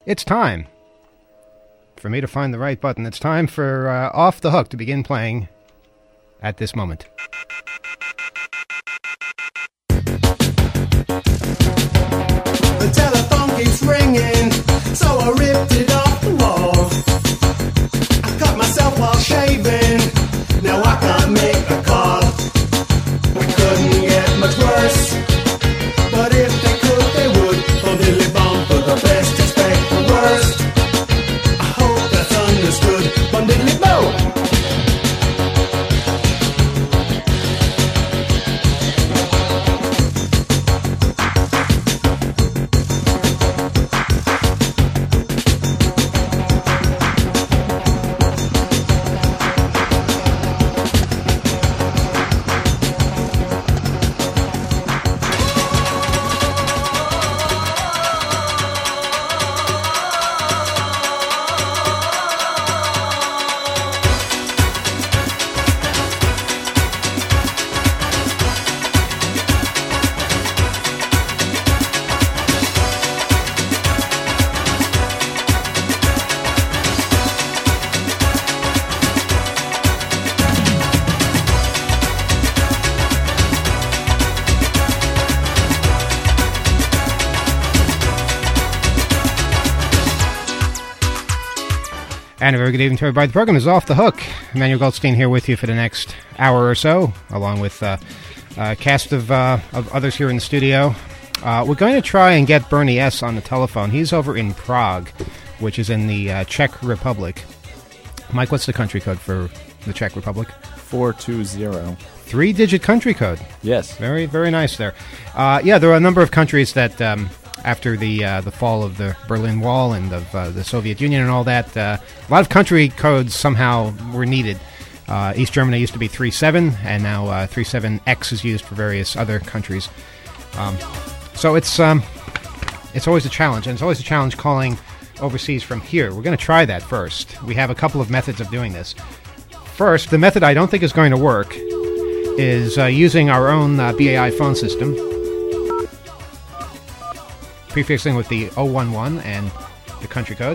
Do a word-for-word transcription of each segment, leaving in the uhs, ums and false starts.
It's time for me to find the right button. It's time for uh, Off the Hook to begin playing at this moment. The telephone keeps ringing, so I ripped it off the wall. I cut myself while shaving, now I can't make a call. We couldn't get much worse, but if they could, they would. Bum diddly bum for the best, expect the worst. I hope that's understood. Bum diddly bo. And a very good evening to everybody. The program is Off the Hook. Emmanuel Goldstein here with you for the next hour or so, along with uh, a cast of, uh, of others here in the studio. Uh, we're going to try and get Bernie S. on the telephone. He's over in Prague, which is in the uh, Czech Republic. Mike, what's the country code for the Czech Republic? four two zero. Three-digit country code. Yes. Very, very nice there. Uh, yeah, there are a number of countries that... Um, After the uh, the fall of the Berlin Wall and of uh, the Soviet Union and all that, uh, a lot of country codes somehow were needed. Uh, East Germany used to be three seven, and now uh, three seven X is used for various other countries. Um, so it's um, it's always a challenge, and it's always a challenge calling overseas from here. We're going to try that first. We have a couple of methods of doing this. First, the method I don't think is going to work is uh, using our own uh, B A I phone system, prefixing with the oh one one and the country code,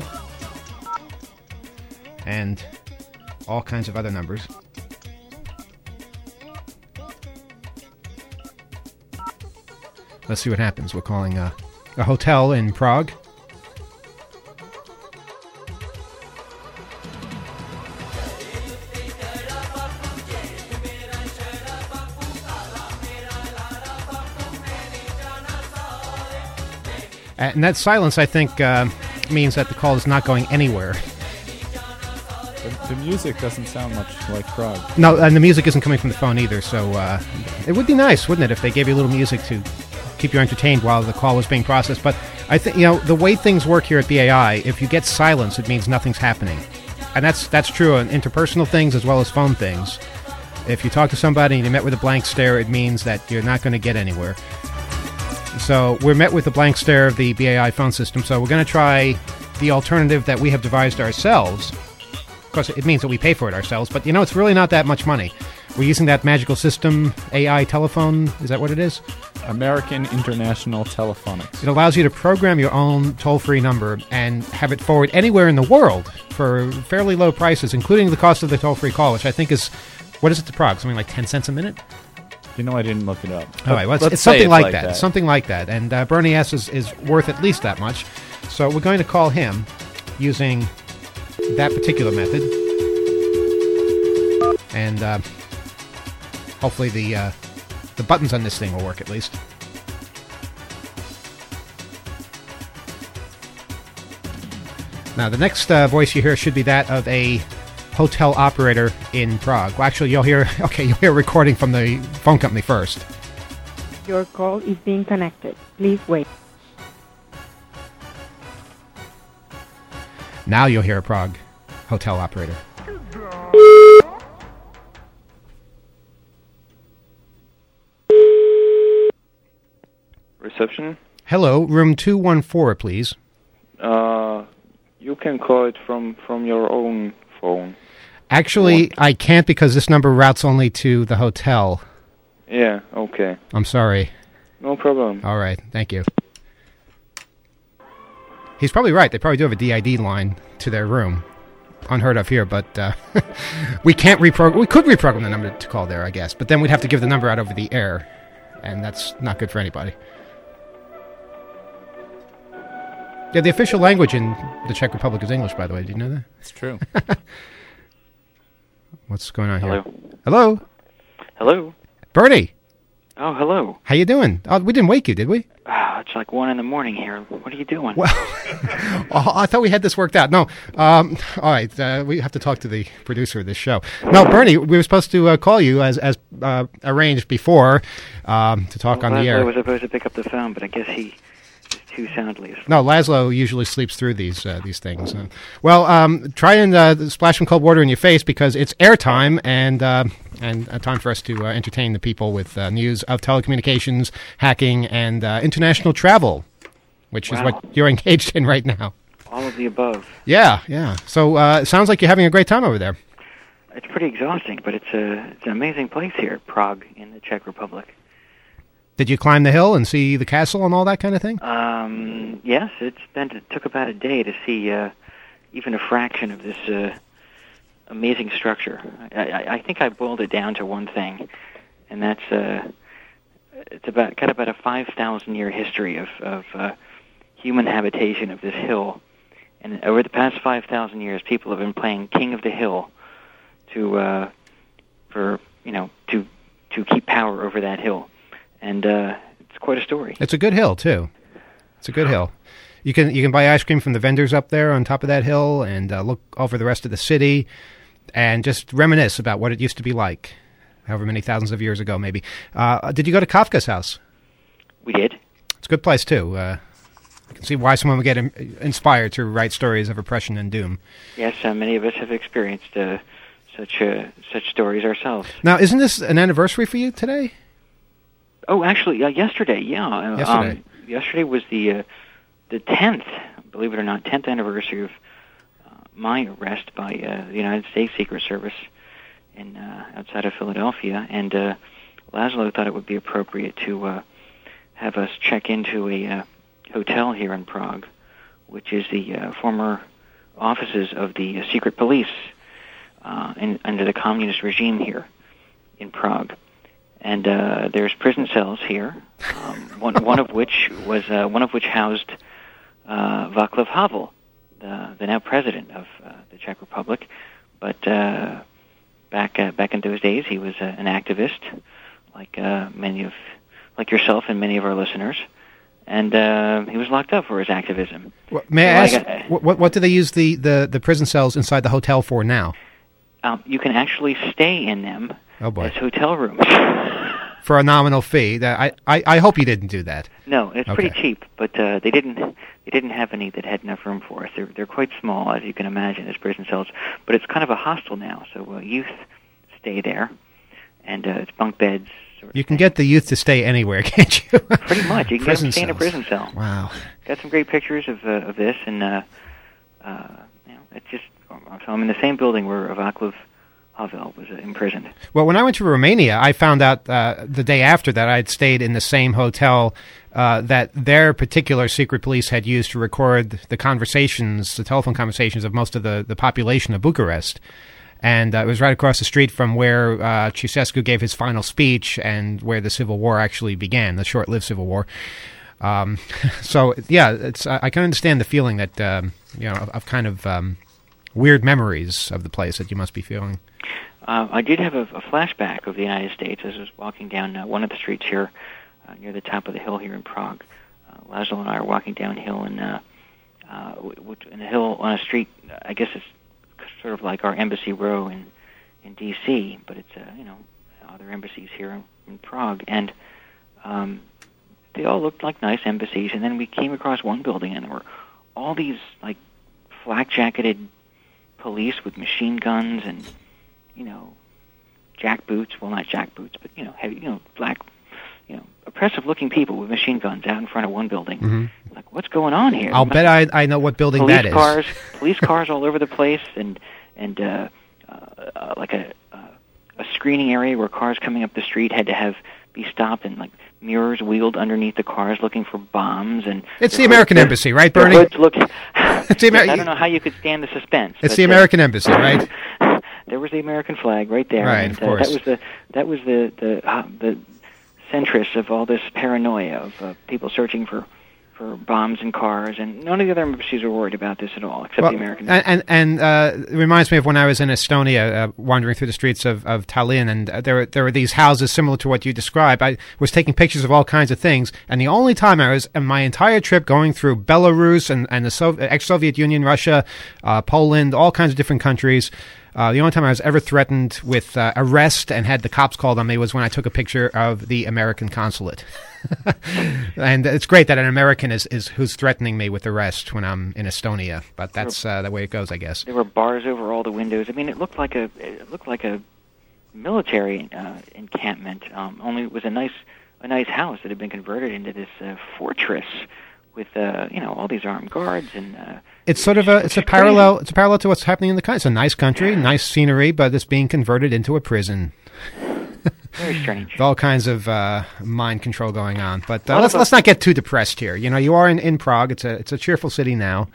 and all kinds of other numbers. Let's see what happens. We're calling a, a hotel in Prague. And that silence, I think, uh, means that the call is not going anywhere. The, the music doesn't sound much like Prague. No, and the music isn't coming from the phone either, so uh, it would be nice, wouldn't it, if they gave you a little music to keep you entertained while the call was being processed. But I think, you know, the way things work here at B A I, if you get silence, it means nothing's happening. And that's that's true on interpersonal things as well as phone things. If you talk to somebody and you met with a blank stare, it means that you're not going to get anywhere. So we're met with the blank stare of the B A I phone system, so we're going to try the alternative that we have devised ourselves. Of course, it means that we pay for it ourselves, but, you know, it's really not that much money. We're using that magical system, A I telephone, is that what it is? American International Telephonics. It allows you to program your own toll-free number and have it forward anywhere in the world for fairly low prices, including the cost of the toll-free call, which I think is, what is it to Prague, something like ten cents a minute? You know, I didn't look it up. All right, well, it's, Let's it's something it's like, like that. that. It's something like that. And uh, Bernie S. Is, is worth at least that much. So we're going to call him using that particular method. And uh, hopefully the uh, the buttons on this thing will work at least. Now, the next uh, voice you hear should be that of a hotel operator in Prague. Well, actually, you'll hear, okay, you'll hear a recording from the phone company first. Your call is being connected. Please wait. Now you'll hear a Prague hotel operator. Reception? Hello, room two one four, please. Uh, you can call it from, from your own phone. Actually, I can't because this number routes only to the hotel. Yeah, okay. I'm sorry. No problem. All right, thank you. He's probably right. They probably do have a D I D line to their room. Unheard of here, but uh, we can't reprogram. We could reprogram the number to call there, I guess, but then we'd have to give the number out over the air, and that's not good for anybody. Yeah, the official language in the Czech Republic is English, by the way. Did you know that? It's true. What's going on here? Hello. Hello? Hello. Bernie, Oh, hello. how you doing? Oh, we didn't wake you, did we? Ah, it's like one in the morning here. What are you doing? Well, oh, I thought we had this worked out. No. Um, all right. Uh, we have to talk to the producer of this show. No, Bernie, we were supposed to uh, call you as as uh, arranged before um, to talk well, on the Laszlo air. was supposed to pick up the phone, but I guess he is too soundly asleep. No, Laszlo usually sleeps through these uh, these things. Uh, well, um, try and uh, splash some cold water in your face because it's airtime and uh, and uh, time for us to uh, entertain the people with uh, news of telecommunications, hacking, and uh, international travel, which is Wow. what you're engaged in right now. All of the above. Yeah, yeah. So uh, it sounds like you're having a great time over there. It's pretty exhausting, but it's a it's an amazing place here, Prague, in the Czech Republic. Did you climb the hill and see the castle and all that kind of thing? Um, yes, it's been it took about a day to see uh, even a fraction of this uh, amazing structure. I, I, I think I boiled it down to one thing, and that's uh, it's about got about a five thousand year history of of uh, human habitation of this hill, and over the past five thousand years, people have been playing King of the Hill to uh, for you know to to keep power over that hill. And uh, it's quite a story. It's a good hill too. It's a good hill. You can you can buy ice cream from the vendors up there on top of that hill, and uh, look over the rest of the city, and just reminisce about what it used to be like, however many thousands of years ago, maybe. Uh, did you go to Kafka's house? We did. It's a good place too. Uh, you can see why someone would get in, inspired to write stories of oppression and doom. Yes, uh, many of us have experienced uh, such uh, such stories ourselves. Now, isn't this an anniversary for you today? Oh, actually, uh, yesterday, yeah. Uh, Yesterday. Um, yesterday was the uh, the tenth, believe it or not, tenth anniversary of uh, my arrest by uh, the United States Secret Service in uh, outside of Philadelphia, and uh, Laszlo thought it would be appropriate to uh, have us check into a uh, hotel here in Prague, which is the uh, former offices of the uh, secret police uh, in, under the communist regime here in Prague. And uh, there's prison cells here, um, one one of which was uh, one of which housed uh, Václav Havel, the, the now president of uh, the Czech Republic. But uh, back uh, back in those days, he was uh, an activist, like uh, many of like yourself and many of our listeners, and uh, he was locked up for his activism. Well, may I So ask, I got- what, what, what do they use the, the, the prison cells inside the hotel for now? Um, you can actually stay in them Oh, boy. as hotel rooms. For a nominal fee. That- I, I, I hope you didn't do that. No, it's Okay. pretty cheap, but uh, they didn't they didn't have any that had enough room for us. They're they're quite small, as you can imagine, as prison cells. But it's kind of a hostel now, so uh, youth stay there, and uh, it's bunk beds. Sort of You can thing. get the youth to stay anywhere, can't you? Pretty much. You can get them Prison to stay in a cells. prison cell. Wow. Got some great pictures of uh, of this, and uh, uh, you know, it's just so I'm in the same building where Václav Havel was uh, imprisoned. Well, when I went to Romania, I found out uh, the day after that I'd stayed in the same hotel uh, that their particular secret police had used to record the conversations, the telephone conversations of most of the, the population of Bucharest. And uh, it was right across the street from where uh, Ceausescu gave his final speech and where the civil war actually began, the short-lived civil war. Um, so, yeah, it's I, I can understand the feeling that, um, you know, of, of kind of um, weird memories of the place that you must be feeling. Uh, I did have a, a flashback of the United States as I was walking down uh, one of the streets here uh, near the top of the hill here in Prague. Uh, Laszlo and I are walking downhill in, uh, uh, w- w- in a hill on a street, I guess it's sort of like our Embassy Row in, in D C, but it's, uh, you know, other embassies here in, in Prague. And um, they all looked like nice embassies. And then we came across one building and there were all these, like, flak-jacketed police with machine guns and you know, jack boots, well, not jack boots, but, you know, heavy, you know, black, you know, oppressive-looking people with machine guns out in front of one building. Mhm. Like, what's going on here? I'll bet I, I know what building police that is. cars, police cars all over the place, and and uh, uh, uh, like a uh, a screening area where cars coming up the street had to have be stopped, and like mirrors wheeled underneath the cars looking for bombs, and It's the American hoods- Embassy, right, the Bernie? hoods looked. It's the Ameri- I don't know how you could stand the suspense. It's but, the uh, American Embassy, right? There was the American flag right there. Right, and, of uh, course. that was the that was the the uh, the centrist of all this paranoia of uh, people searching for. for bombs and cars, and none of the other embassies were worried about this at all, except Well, the American. And and, and uh, it reminds me of when I was in Estonia, uh, wandering through the streets of, of Tallinn, and uh, there were, there were these houses similar to what you described. I was taking pictures of all kinds of things, and the only time I was, in my entire trip, going through Belarus and, and the Sov- ex-Soviet Union, Russia, uh, Poland, all kinds of different countries, Uh, the only time I was ever threatened with uh, arrest and had the cops called on me was when I took a picture of the American consulate. And it's great that an American is, is who's threatening me with arrest when I'm in Estonia, but that's uh, the way it goes, I guess. There were bars over all the windows. I mean, it looked like a it looked like a military uh, encampment. Um, only it was a nice a nice house that had been converted into this uh, fortress with uh, you know all these armed guards and. Uh, It's sort of a it's a parallel it's a parallel to what's happening in the country. It's a nice country, nice scenery, but it's being converted into a prison. Very strange. With all kinds of uh, mind control going on. But uh, What let's about- let's not get too depressed here. You know, you are in, in Prague. It's a it's a cheerful city now.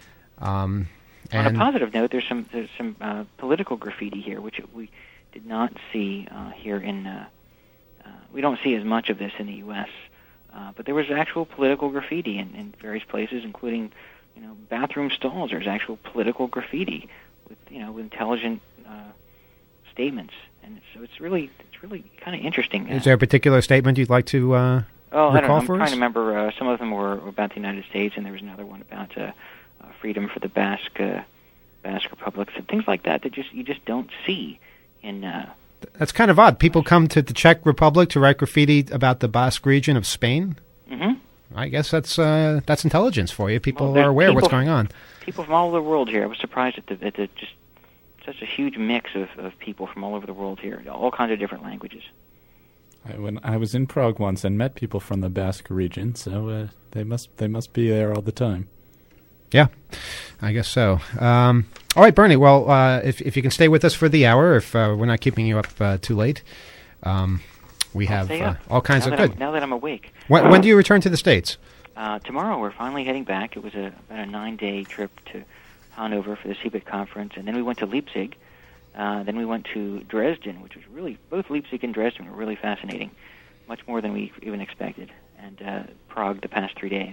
Um, On and a positive note, there's some there's some uh, political graffiti here, which we did not see uh, here in. Uh, uh, we don't see as much of this in the U S, uh, but there was actual political graffiti in, in various places, including, you know, bathroom stalls. There's actual political graffiti with you know with intelligent uh, statements, and so it's really it's really kind of interesting. Is there a particular statement you'd like to uh, Oh, I don't know. recall I'm for trying us? to remember. Uh, some of them were about the United States, and there was another one about uh, uh, freedom for the Basque uh, Basque republics and things like that. That just you just don't see in. Uh, That's kind of odd. People come to the Czech Republic to write graffiti about the Basque region of Spain. hmm I guess that's uh, that's intelligence for you. People Well, there's are aware of what's people- going on. People from all over the world here. I was surprised at the, at the just such a huge mix of, of people from all over the world here, all kinds of different languages. I, when I was in Prague once and met people from the Basque region, so uh, they must they must be there all the time. Yeah, I guess so. Um, all right, Bernie. Well, uh, if if you can stay with us for the hour, if uh, we're not keeping you up uh, too late, um, we I'll have stay uh, up. all kinds now of that good. I'm, now that I'm awake. When, when do you return to the States? Uh, tomorrow we're finally heading back. It was a, about a nine-day trip to Hanover for the C B I T conference, and then we went to Leipzig. Uh, then we went to Dresden, which was really, both Leipzig and Dresden were really fascinating, much more than we even expected, and uh, Prague the past three days.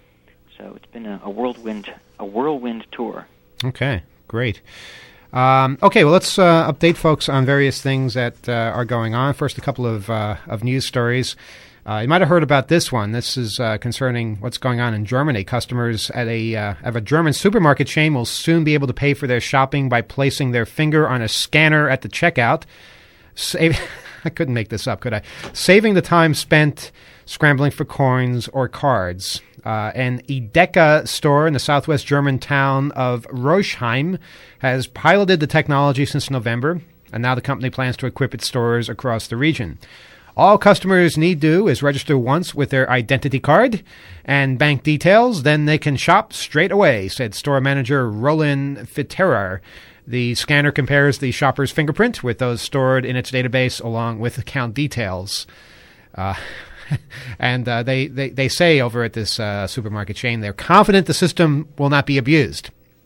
So it's been a, a whirlwind, a whirlwind tour. Okay, great. Um, okay, well, let's uh, update folks on various things that uh, are going on. First, a couple of uh, of news stories. Uh, you might have heard about this one. This is uh, concerning what's going on in Germany. Customers at a uh, of a German supermarket chain will soon be able to pay for their shopping by placing their finger on a scanner at the checkout. Save- I couldn't make this up, could I? Saving the time spent scrambling for coins or cards. Uh, an Edeka store in the southwest German town of Roschheim has piloted the technology since November, and now the company plans to equip its stores across the region. All customers need to do is register once with their identity card and bank details, then they can shop straight away, said store manager Roland Fitterer. The scanner compares the shopper's fingerprint with those stored in its database along with account details. Uh, and uh, they, they, they say over at this uh, supermarket chain they're confident the system will not be abused.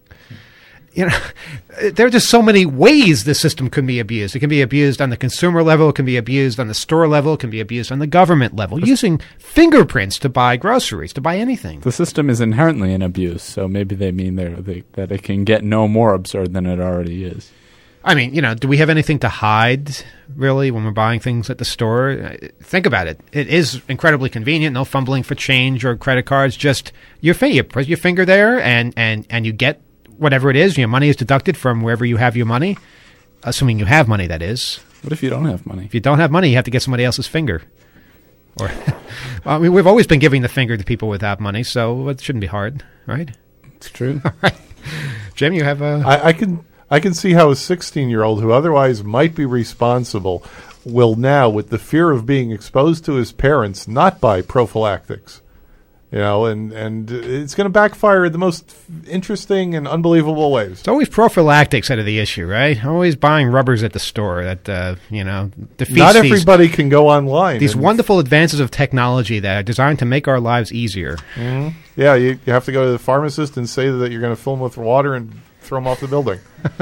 You know, there are just so many ways the system can be abused. It can be abused on the consumer level. It can be abused on the store level. It can be abused on the government level, using fingerprints to buy groceries, to buy anything. The system is inherently in abuse, so maybe they mean they're, they, that it can get no more absurd than it already is. I mean, you know, do we have anything to hide, really, when we're buying things at the store? Think about it. It is incredibly convenient. No fumbling for change or credit cards. Just your finger. You put your finger there, and, and, and you get whatever it is. Your money is deducted from wherever you have your money, assuming you have money, that is. What if you don't have money? If you don't have money, you have to get somebody else's finger. Or, well, I mean, we've always been giving the finger to people without money, so it shouldn't be hard, right? It's true. All right. Jim, you have a... I, I can I can see how a sixteen-year-old who otherwise might be responsible will now, with the fear of being exposed to his parents, not buy prophylactics. You know, and, and it's going to backfire in the most interesting and unbelievable ways. It's always prophylactics out of the issue, right? Always buying rubbers at the store that, uh, you know, defeats Not these, everybody can go online. these and- wonderful advances of technology that are designed to make our lives easier. Mhm. Yeah, you, you have to go to the pharmacist and say that you're going to fill them with water and throw them off the building.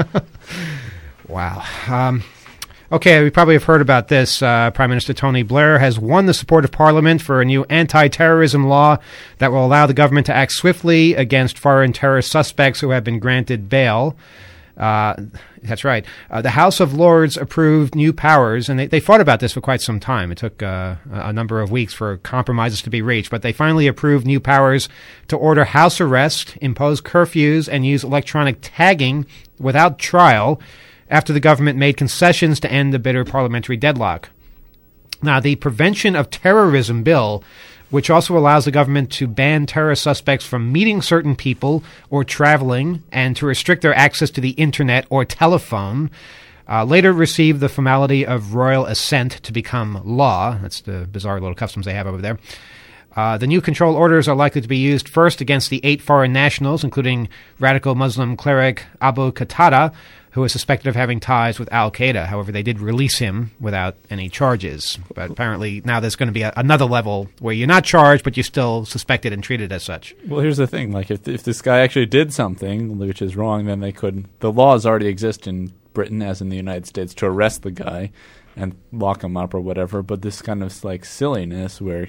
Wow. Um, okay, we probably have heard about this. Uh, Prime Minister Tony Blair has won the support of Parliament for a new anti-terrorism law that will allow the government to act swiftly against foreign terrorist suspects who have been granted bail. Uh, that's right. Uh, the House of Lords approved new powers, and they, they fought about this for quite some time. It took uh, a number of weeks for compromises to be reached, but they finally approved new powers to order house arrest, impose curfews, and use electronic tagging without trial after the government made concessions to end the bitter parliamentary deadlock. Now, the Prevention of Terrorism bill, which also allows the government to ban terrorist suspects from meeting certain people or traveling and to restrict their access to the internet or telephone, uh, later received the formality of royal assent to become law. That's the bizarre little customs they have over there. Uh, the new control orders are likely to be used first against the eight foreign nationals, including radical Muslim cleric Abu Qatada, who is suspected of having ties with al-Qaeda. However, they did release him without any charges. But apparently now there's going to be a, another level where you're not charged, but you're still suspected and treated as such. Well, here's the thing. Like, if if this guy actually did something, which is wrong, then they could... The laws already exist in Britain, as in the United States, to arrest the guy and lock him up or whatever. But this kind of, like, silliness where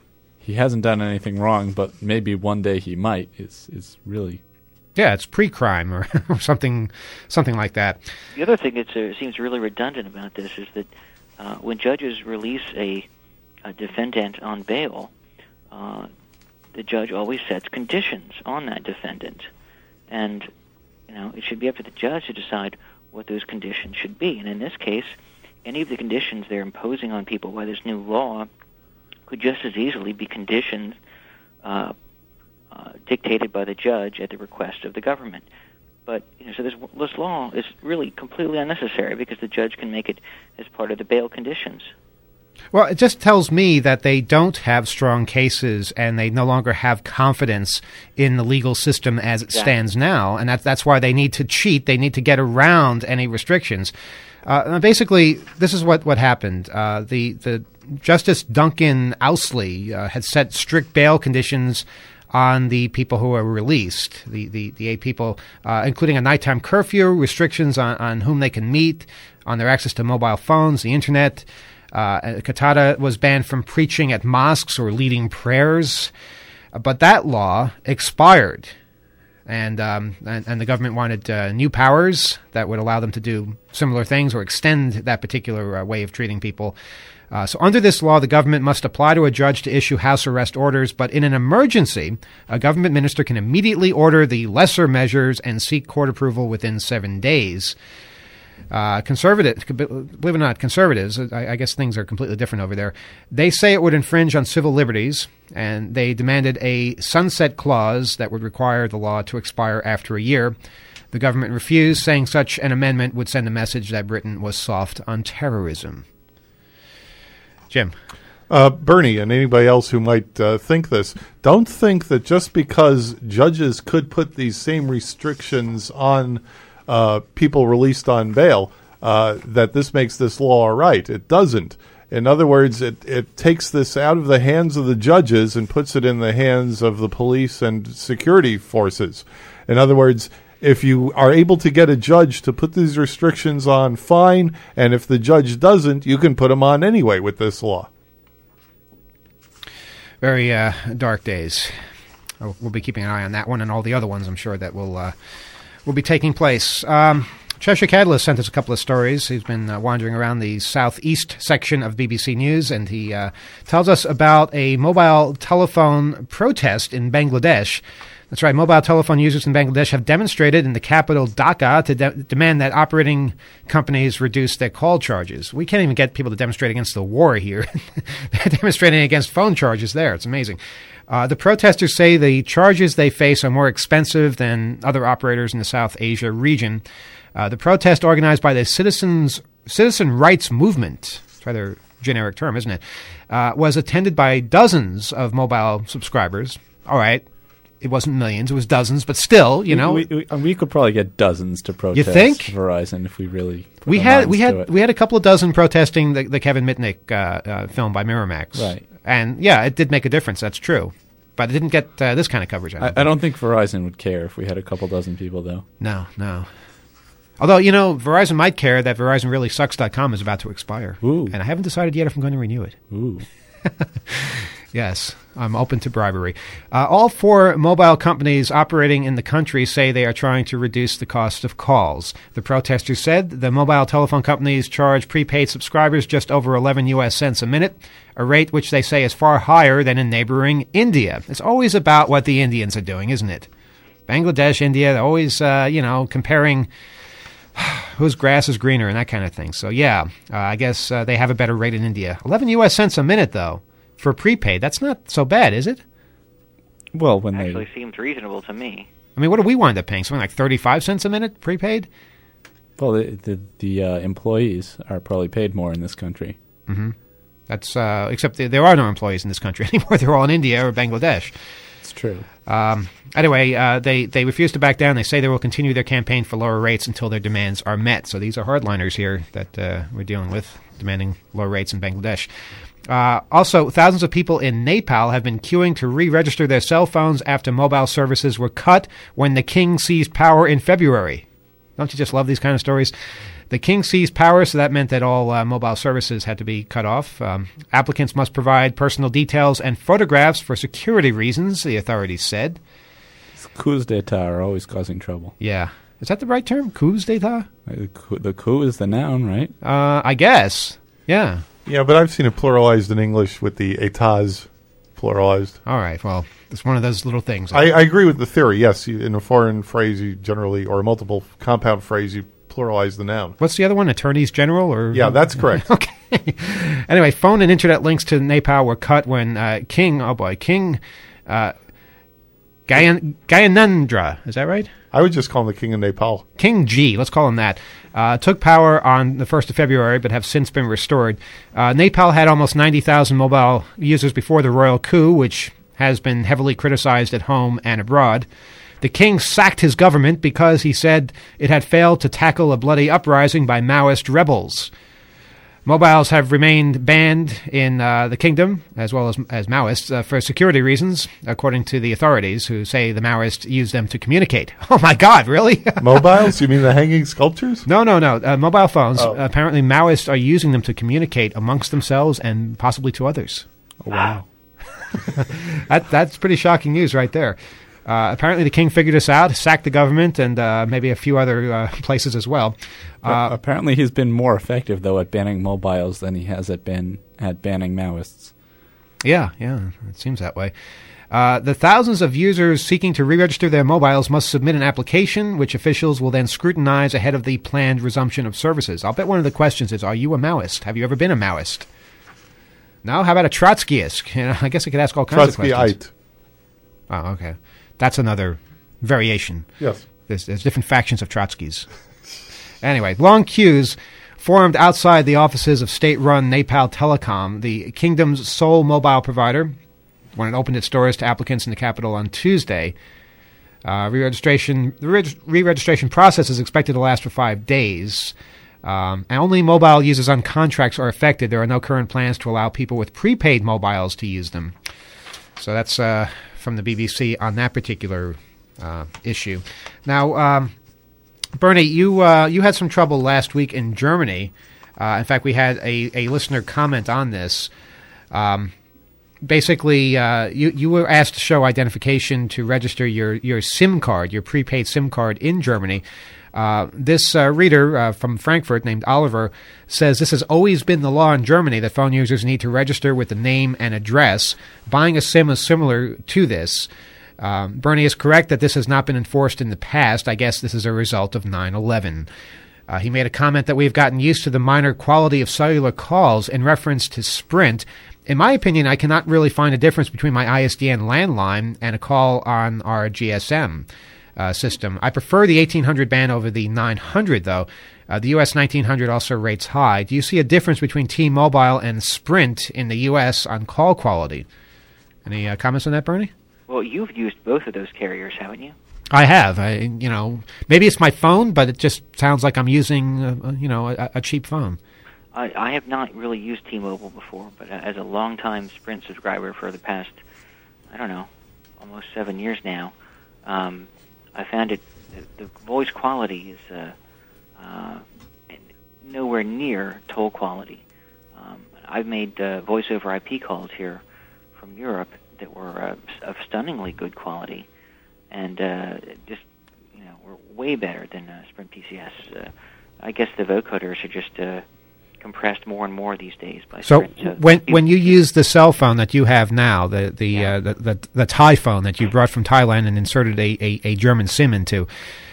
he hasn't done anything wrong, but maybe one day he might, is is really... Yeah, it's pre-crime or, or something something like that. The other thing that uh, seems really redundant about this is that uh, when judges release a, a defendant on bail, uh, the judge always sets conditions on that defendant. And, you know, it should be up to the judge to decide what those conditions should be. And in this case, any of the conditions they're imposing on people by this new law could just as easily be conditions uh, Uh, dictated by the judge at the request of the government. But you know, so this, this law is really completely unnecessary because the judge can make it as part of the bail conditions. Well, it just tells me that they don't have strong cases and they no longer have confidence in the legal system as it Exactly. stands now, and that, that's why they need to cheat. They need to get around any restrictions. Uh, basically, this is what, what happened. Uh, the, the Justice Duncan Owsley uh, had set strict bail conditions on the people who were released, the, the, the eight people, uh, including a nighttime curfew, restrictions on, on whom they can meet, on their access to mobile phones, the internet. Uh, Qatada was banned from preaching at mosques or leading prayers. Uh, but that law expired. And, um, and, and the government wanted uh, new powers that would allow them to do similar things or extend that particular uh, way of treating people. Uh, so under this law, the government must apply to a judge to issue house arrest orders, but in an emergency, a government minister can immediately order the lesser measures and seek court approval within seven days. Uh, conservative, believe it or not, conservatives, I, I guess things are completely different over there. They say it would infringe on civil liberties, and they demanded a sunset clause that would require the law to expire after a year. The government refused, saying such an amendment would send a message that Britain was soft on terrorism. Jim. Uh, Bernie and anybody else who might uh, think this, don't think that just because judges could put these same restrictions on uh, people released on bail, uh, that this makes this law all right. It doesn't. In other words, it, it takes this out of the hands of the judges and puts it in the hands of the police and security forces. In other words, if you are able to get a judge to put these restrictions on, fine. And if the judge doesn't, you can put them on anyway with this law. Very uh, dark days. Oh, we'll be keeping an eye on that one and all the other ones, I'm sure, that will uh, will be taking place. Um, Cheshire Catalyst sent us a couple of stories. He's been uh, wandering around the southeast section of B B C News, and he uh, tells us about a mobile telephone protest in Bangladesh. That's right. Mobile telephone users in Bangladesh have demonstrated in the capital, Dhaka, to de- demand that operating companies reduce their call charges. We can't even get people to demonstrate against the war here. They're demonstrating against phone charges there. It's amazing. Uh, the protesters say the charges they face are more expensive than other operators in the South Asia region. Uh, the protest organized by the Citizens Citizen Rights Movement. It's rather generic term, isn't it? Uh, was attended by dozens of mobile subscribers. All right. It wasn't millions. It was dozens, but still, you know. We, we, we, we could probably get dozens to protest You think? Verizon if we really put We our had minds we to had it. we had a couple of dozen protesting the, the Kevin Mitnick uh, uh, film by Miramax. Right. And, yeah, it did make a difference. That's true. But it didn't get uh, this kind of coverage. I don't I, think. I don't think Verizon would care if we had a couple dozen people, though. No, no. Although, you know, Verizon might care that Verizon Really Sucks dot com is about to expire. Ooh. And I haven't decided yet if I'm going to renew it. Ooh. Yes, I'm open to bribery. Uh, all four mobile companies operating in the country say they are trying to reduce the cost of calls. The protesters said the mobile telephone companies charge prepaid subscribers just over eleven U S cents a minute, a rate which they say is far higher than in neighboring India. It's always about what the Indians are doing, isn't it? Bangladesh, India, they're always, uh, you know, comparing whose grass is greener and that kind of thing. So, yeah, uh, I guess uh, they have a better rate in India. eleven U S cents a minute, though. For prepaid, that's not so bad, is it? Well, when Actually they seems reasonable to me. I mean, what do we wind up paying? Something like thirty-five cents a minute prepaid? well the the, the uh, employees are probably paid more in this country. Mm-hmm. That's uh, except th- there are no employees in this country anymore. They're all in India or Bangladesh. It's true. Um, anyway, uh, they they refuse to back down. They say they will continue their campaign for lower rates until their demands are met. So these are hardliners here that uh, we're dealing with, demanding lower rates in Bangladesh. Uh, also, thousands of people in Nepal have been queuing to re-register their cell phones after mobile services were cut when the king seized power in February. Don't you just love these kind of stories? The king seized power, so that meant that all uh, mobile services had to be cut off. Um, applicants must provide personal details and photographs for security reasons, the authorities said. Coups d'etat are always causing trouble. Yeah. Is that the right term? Coups d'etat? The coup, the coup is the noun, right? Uh, I guess. Yeah. Yeah, but I've seen it pluralized in English with the etats pluralized. All right. Well, it's one of those little things. I, I agree with the theory. Yes, you, in a foreign phrase, you generally, or a multiple compound phrase, you pluralize the noun. What's the other one? Attorneys General? Or Yeah, that's correct. Okay. Anyway, phone and internet links to Nepal were cut when uh, King, oh boy, King uh, Gyan- Gyanendra, is that right? I would just call him the king of Nepal. King G, let's call him that, uh, took power on the first of February, but have since been restored. Uh, Nepal had almost ninety thousand mobile users before the royal coup, which has been heavily criticized at home and abroad. The king sacked his government because he said it had failed to tackle a bloody uprising by Maoist rebels. Mobiles have remained banned in uh, the kingdom, as well as as Maoists, uh, for security reasons, according to the authorities, who say the Maoists use them to communicate. Oh, my God, really? Mobiles? You mean the hanging sculptures? No, no, no. Uh, mobile phones. Oh. Apparently, Maoists are using them to communicate amongst themselves and possibly to others. Oh, wow. That That's pretty shocking news right there. Uh, apparently, the king figured this out, sacked the government, and uh, maybe a few other uh, places as well. Uh, Apparently, he's been more effective, though, at banning mobiles than he has at, ban- at banning Maoists. Yeah, yeah, it seems that way. Uh, the thousands of users seeking to re-register their mobiles must submit an application, which officials will then scrutinize ahead of the planned resumption of services. I'll bet one of the questions is, are you a Maoist? Have you ever been a Maoist? No? How about a Trotskyist? You know, I guess I could ask all kinds of questions. Trotskyite. Oh, okay. That's another variation. Yes. There's, there's different factions of Trotskys. Anyway, long queues formed outside the offices of state-run Nepal Telecom, the kingdom's sole mobile provider, when it opened its doors to applicants in the capital on Tuesday. Uh, re-registration, the re- re-registration process is expected to last for five days. Um, and only mobile users on contracts are affected. There are no current plans to allow people with prepaid mobiles to use them. So that's uh, from the B B C on that particular uh, issue. Now, um, Bernie, you uh, you had some trouble last week in Germany. Uh, in fact, we had a, a listener comment on this. Um, basically, uh, you, you were asked to show identification to register your, your SIM card, your prepaid SIM card in Germany. Uh, this uh, reader uh, from Frankfurt named Oliver says this has always been the law in Germany that phone users need to register with the name and address. Buying a SIM is similar to this. Um, Bernie is correct that this has not been enforced in the past. I guess this is a result of nine eleven. Uh, he made a comment that we've gotten used to the minor quality of cellular calls in reference to Sprint. In my opinion, I cannot really find a difference between my I S D N landline and a call on our G S M. uh, system. I prefer the eighteen hundred band over the nine hundred, though. Uh, the U S nineteen hundred also rates high. Do you see a difference between T-Mobile and Sprint in the U S on call quality? Any uh, comments on that, Bernie? Well, you've used both of those carriers, haven't you? I have. I, you know, maybe it's my phone, but it just sounds like I'm using, uh, you know, a, a cheap phone. I, I have not really used T-Mobile before, but as a longtime Sprint subscriber for the past, I don't know, almost seven years now, um, I found it, the, the voice quality is uh, uh, nowhere near toll quality. Um, I've made uh, voice over I P calls here from Europe that were uh, of stunningly good quality, and uh, just, you know, were way better than uh, Sprint P C S. Uh, I guess the vocoders are just uh, compressed more and more these days by so Sprint. So when when you use the cell phone that you have now, the the, Yeah. uh, the the the Thai phone that you brought from Thailand and inserted a, a, a German SIM into,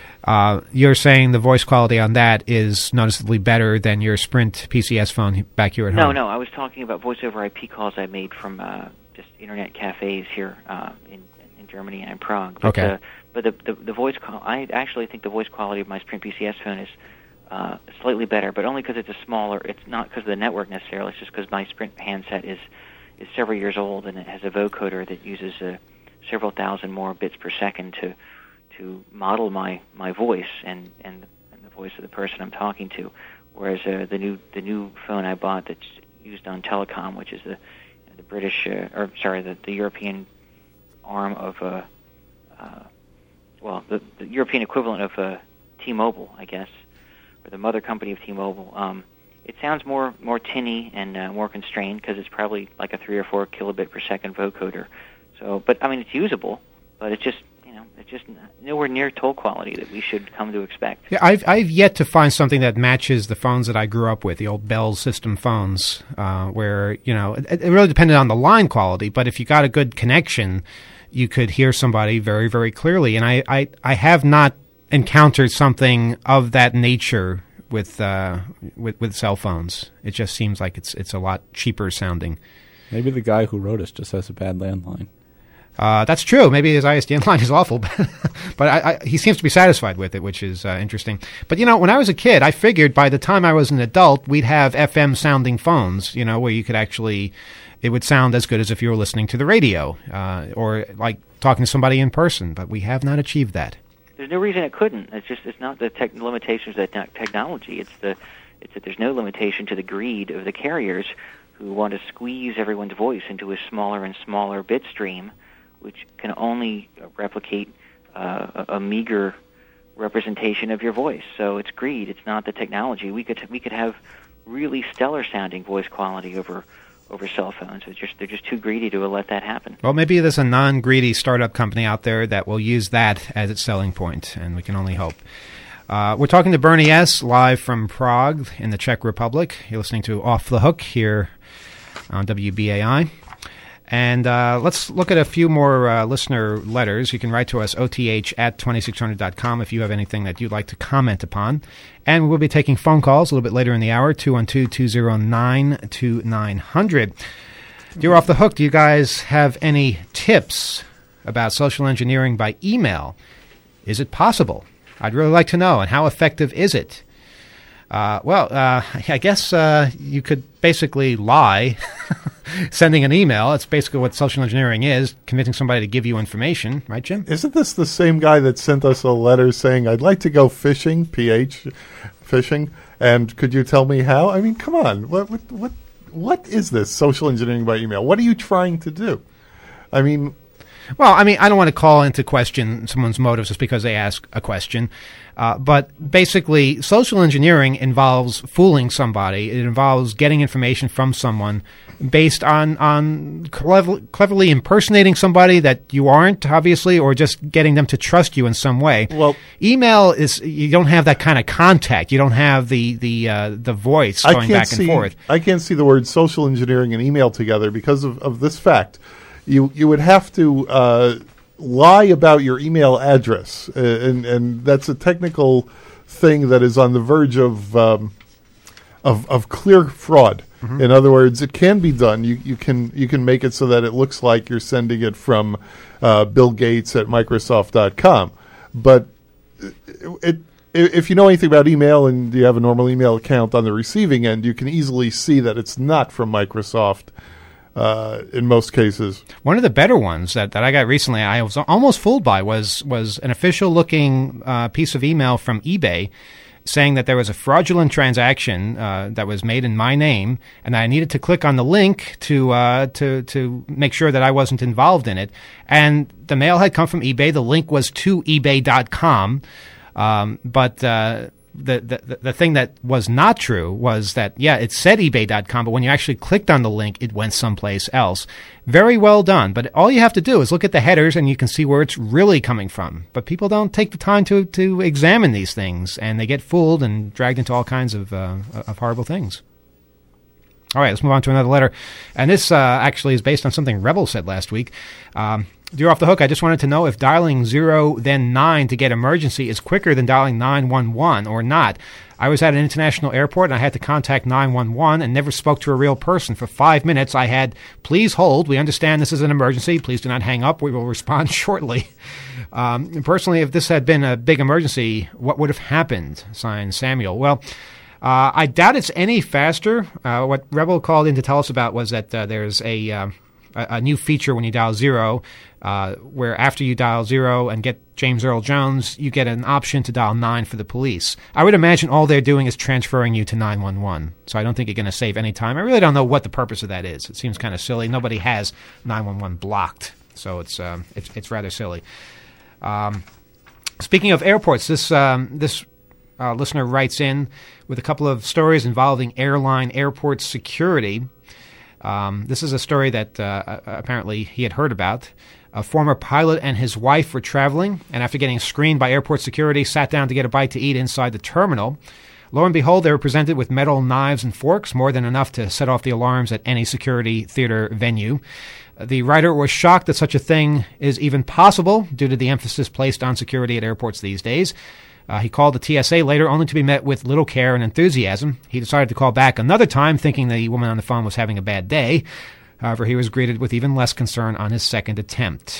uh, you're saying the voice quality on that is noticeably better than your Sprint P C S phone back here at No, home? no, I was talking about voice over I P calls I made from uh, just internet cafes here uh, in, in Germany and in Prague. But, Okay. Uh, but the, the the voice call, I actually think the voice quality of my Sprint P C S phone is uh, slightly better, but only because it's a smaller. It's not because of the network necessarily. It's just because my Sprint handset is is several years old and it has a vocoder that uses uh, several thousand more bits per second to to model my, my voice and, and and the voice of the person I'm talking to. Whereas uh, the new the new phone I bought that's used on Telecom, which is the the British uh, or sorry the, the European arm of uh, uh, well the, the European equivalent of uh, T-Mobile, I guess, or the mother company of T-Mobile. Um, it sounds more more tinny and uh, more constrained because it's probably like a three or four kilobit per second vocoder. So, but I mean it's usable, but it's just you know it's just nowhere near toll quality that we should come to expect. Yeah, I've I've yet to find something that matches the phones that I grew up with, the old Bell system phones, uh, where you know it, it really depended on the line quality. But if you got a good connection, you could hear somebody very very clearly. And I I, I have not encountered something of that nature with uh, with with cell phones. It just seems like it's it's a lot cheaper sounding. Maybe the guy who wrote us just has a bad landline. Uh, that's true. Maybe his I S D N line is awful, but, but I, I, he seems to be satisfied with it, which is uh, interesting. But, you know, when I was a kid, I figured by the time I was an adult, we'd have F M-sounding phones, you know, where you could actually, it would sound as good as if you were listening to the radio uh, or like talking to somebody in person. But we have not achieved that. There's no reason it couldn't. It's just it's not the tech limitations of that technology. It's the it's that there's no limitation to the greed of the carriers who want to squeeze everyone's voice into a smaller and smaller bit stream, which can only replicate uh, a, a meager representation of your voice. So it's greed. It's not the technology. We could we could have really stellar sounding voice quality over over cell phones. It's just they're just too greedy to let that happen. Well, maybe there's a non-greedy startup company out there that will use that as its selling point, and we can only hope. Uh, we're talking to Bernie S. live from Prague in the Czech Republic. You're listening to Off the Hook here on W B A I. And uh, let's look at a few more uh, listener letters. You can write to us, O T H at twenty-six hundred dot com, if you have anything that you'd like to comment upon. And we'll be taking phone calls a little bit later in the hour, two one two, two zero nine, two nine zero zero. You're Off the Hook. Do you guys have any tips about social engineering by email? Is it possible? I'd really like to know. And how effective is it? Uh, well, uh, I guess uh, you could basically lie sending an email. That's basically what social engineering is, convincing somebody to give you information. Right, Jim? Isn't this the same guy that sent us a letter saying, I'd like to go fishing, P H, fishing, and could you tell me how? I mean, come on. What, what, what, what is this social engineering by email? What are you trying to do? I mean... Well, I mean, I don't want to call into question someone's motives just because they ask a question. Uh, but basically, social engineering involves fooling somebody. It involves getting information from someone based on, on clever, cleverly impersonating somebody that you aren't, obviously, or just getting them to trust you in some way. Well, email is, you don't have that kind of contact. You don't have the, the, uh, the voice going I can't back see, and forth. I can't see the word social engineering and email together because of, of this fact. You you would have to uh, lie about your email address, uh, and and that's a technical thing that is on the verge of um, of, of clear fraud. Mm-hmm. In other words, it can be done. You you can you can make it so that it looks like you're sending it from uh, Bill Gates at Microsoft dot com. but it, it if you know anything about email and you have a normal email account on the receiving end, you can easily see that it's not from Microsoft uh, in most cases. One of the better ones that, that I got recently, I was almost fooled by, was was an official-looking uh, piece of email from eBay saying that there was a fraudulent transaction uh, that was made in my name, and I needed to click on the link to uh, to to make sure that I wasn't involved in it. And the mail had come from eBay. The link was to ebay dot com. Um, but uh, the, the the thing that was not true was that, yeah, it said ebay dot com, but when you actually clicked on the link, it went someplace else. Very well done. But all you have to do is look at the headers, and you can see where it's really coming from. But people don't take the time to, to examine these things, and they get fooled and dragged into all kinds of uh, of horrible things. All right, let's move on to another letter. And this uh, actually is based on something Rebel said last week. Um, Dear Off the Hook, I just wanted to know if dialing zero, then nine to get emergency is quicker than dialing nine one one or not. I was at an international airport and I had to contact nine one one and never spoke to a real person. For five minutes, I had, please hold. We understand this is an emergency. Please do not hang up. We will respond shortly. Um, personally, if this had been a big emergency, what would have happened? Signed, Samuel. Well, uh, I doubt it's any faster. Uh, what Rebel called in to tell us about was that uh, there's a... Uh, a new feature when you dial zero, uh, where after you dial zero and get James Earl Jones, you get an option to dial nine for the police. I would imagine all they're doing is transferring you to nine one one, so I don't think you're going to save any time. I really don't know what the purpose of that is. It seems kind of silly. Nobody has nine one one blocked, so it's um, it's, it's rather silly. Um, speaking of airports, this um, this uh, listener writes in with a couple of stories involving airline airport security. Um, this is a story that uh, apparently he had heard about. A former pilot and his wife were traveling, and after getting screened by airport security, sat down to get a bite to eat inside the terminal. Lo and behold, they were presented with metal knives and forks, more than enough to set off the alarms at any security theater venue. The writer was shocked that such a thing is even possible due to the emphasis placed on security at airports these days. Uh, he called the T S A later, only to be met with little care and enthusiasm. He decided to call back another time, thinking the woman on the phone was having a bad day. However, he was greeted with even less concern on his second attempt.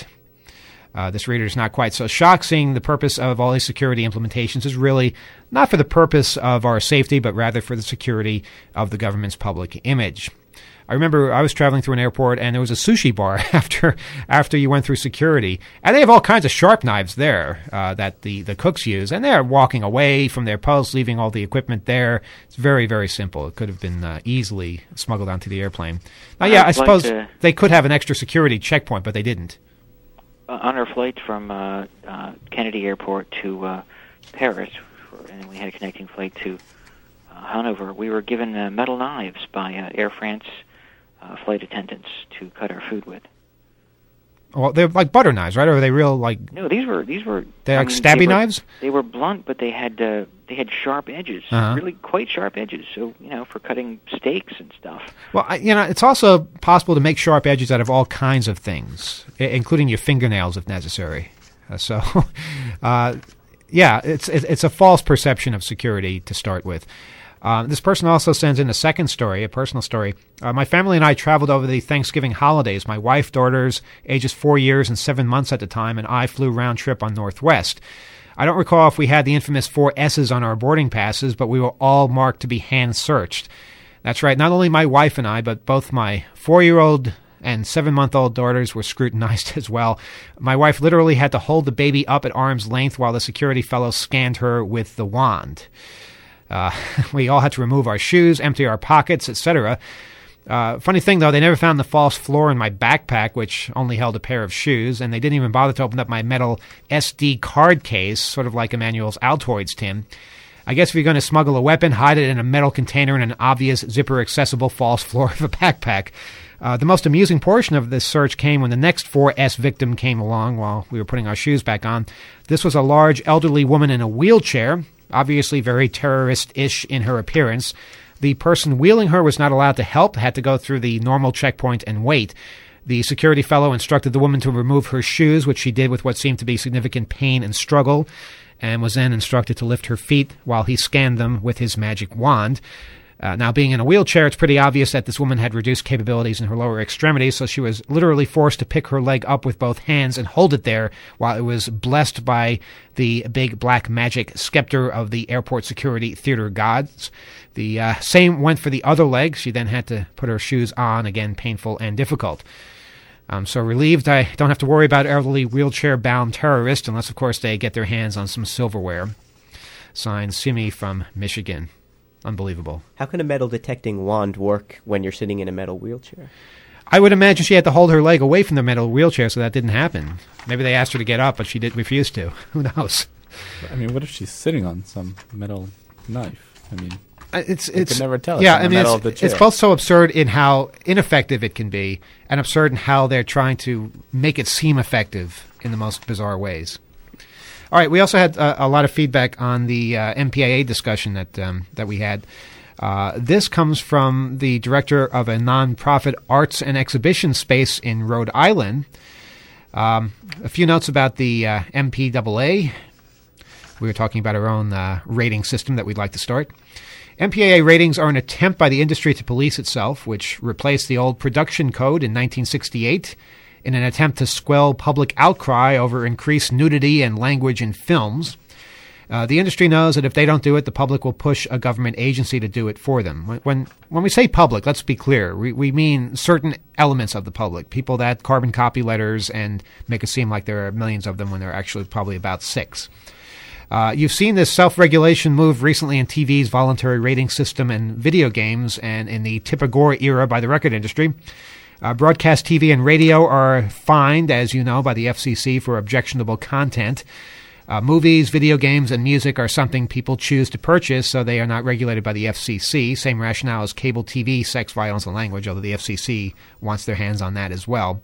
Uh, this reader is not quite so shocked, seeing the purpose of all these security implementations is really not for the purpose of our safety, but rather for the security of the government's public image. I remember I was traveling through an airport, and there was a sushi bar after after you went through security. And they have all kinds of sharp knives there uh, that the, the cooks use. And they're walking away from their posts, leaving all the equipment there. It's very, very simple. It could have been uh, easily smuggled onto the airplane. Now, yeah, I suppose like to, they could have an extra security checkpoint, but they didn't. On our flight from uh, uh, Kennedy Airport to uh, Paris, and we had a connecting flight to uh, Hanover, we were given uh, metal knives by uh, Air France Uh, flight attendants to cut our food with. Well, they're like butter knives, right? Or are they real like? No, these were these were. They're I like mean, stabby they were, knives. They were blunt, but they had uh, they had sharp edges, uh-huh. really quite sharp edges. So you know, for cutting steaks and stuff. Well, I, you know, it's also possible to make sharp edges out of all kinds of things, I- including your fingernails, if necessary. Uh, so, uh, yeah, it's it's a false perception of security to start with. Uh, this person also sends in a second story, a personal story. Uh, my family and I traveled over the Thanksgiving holidays. My wife, daughters, ages four years and seven months at the time, and I flew round trip on Northwest. I don't recall if we had the infamous four S's on our boarding passes, but we were all marked to be hand-searched. That's right, not only my wife and I, but both my four-year-old and seven-month-old daughters were scrutinized as well. My wife literally had to hold the baby up at arm's length while the security fellow scanned her with the wand. Uh, we all had to remove our shoes, empty our pockets, et cetera. Uh, funny thing, though, they never found the false floor in my backpack, which only held a pair of shoes, and they didn't even bother to open up my metal S D card case, sort of like Emmanuel's Altoids tin. I guess if you're going to smuggle a weapon, hide it in a metal container in an obvious zipper-accessible false floor of a backpack. Uh, the most amusing portion of this search came when the next four S victim came along while we were putting our shoes back on. This was a large elderly woman in a wheelchair, obviously very terrorist-ish in her appearance. The person wheeling her was not allowed to help, had to go through the normal checkpoint and wait. The security fellow instructed the woman to remove her shoes, which she did with what seemed to be significant pain and struggle, and was then instructed to lift her feet while he scanned them with his magic wand. Uh, now, being in a wheelchair, it's pretty obvious that this woman had reduced capabilities in her lower extremities, so she was literally forced to pick her leg up with both hands and hold it there while it was blessed by the big black magic scepter of the airport security theater gods. The uh, same went for the other leg. She then had to put her shoes on, again, painful and difficult. I'm so relieved I don't have to worry about elderly wheelchair-bound terrorists, unless, of course, they get their hands on some silverware. Signed, Simi from Michigan. Unbelievable. How can a metal detecting wand work when you're sitting in a metal wheelchair? I would imagine she had to hold her leg away from the metal wheelchair, so that didn't happen. Maybe they asked her to get up, but she did refuse to. Who knows? I mean, what if she's sitting on some metal knife? I mean, Uh, It's you it's could never tell. Yeah, It's in I the mean, metal it's, of the chair. it's both so absurd in how ineffective it can be, and absurd in how they're trying to make it seem effective in the most bizarre ways. All right, we also had uh, a lot of feedback on the uh, M P A A discussion that um, that we had. Uh, this comes from the director of a nonprofit arts and exhibition space in Rhode Island. Um, a few notes about the uh, M P A A. We were talking about our own uh, rating system that we'd like to start. M P A A ratings are an attempt by the industry to police itself, which replaced the old production code in nineteen sixty-eight in an attempt to quell public outcry over increased nudity and language in films. Uh, the industry knows that if they don't do it, the public will push a government agency to do it for them. When when, when we say public, let's be clear. We, we mean certain elements of the public, people that carbon copy letters and make it seem like there are millions of them when there are actually probably about six. Uh, you've seen this self-regulation move recently in T V's voluntary rating system and video games and in the Tip-A-Gore era by the record industry. Uh, broadcast T V and radio are fined, as you know, by the F C C for objectionable content. Uh, movies, video games, and music are something people choose to purchase, so they are not regulated by the F C C. Same rationale as cable T V, sex, violence, and language, although the F C C wants their hands on that as well.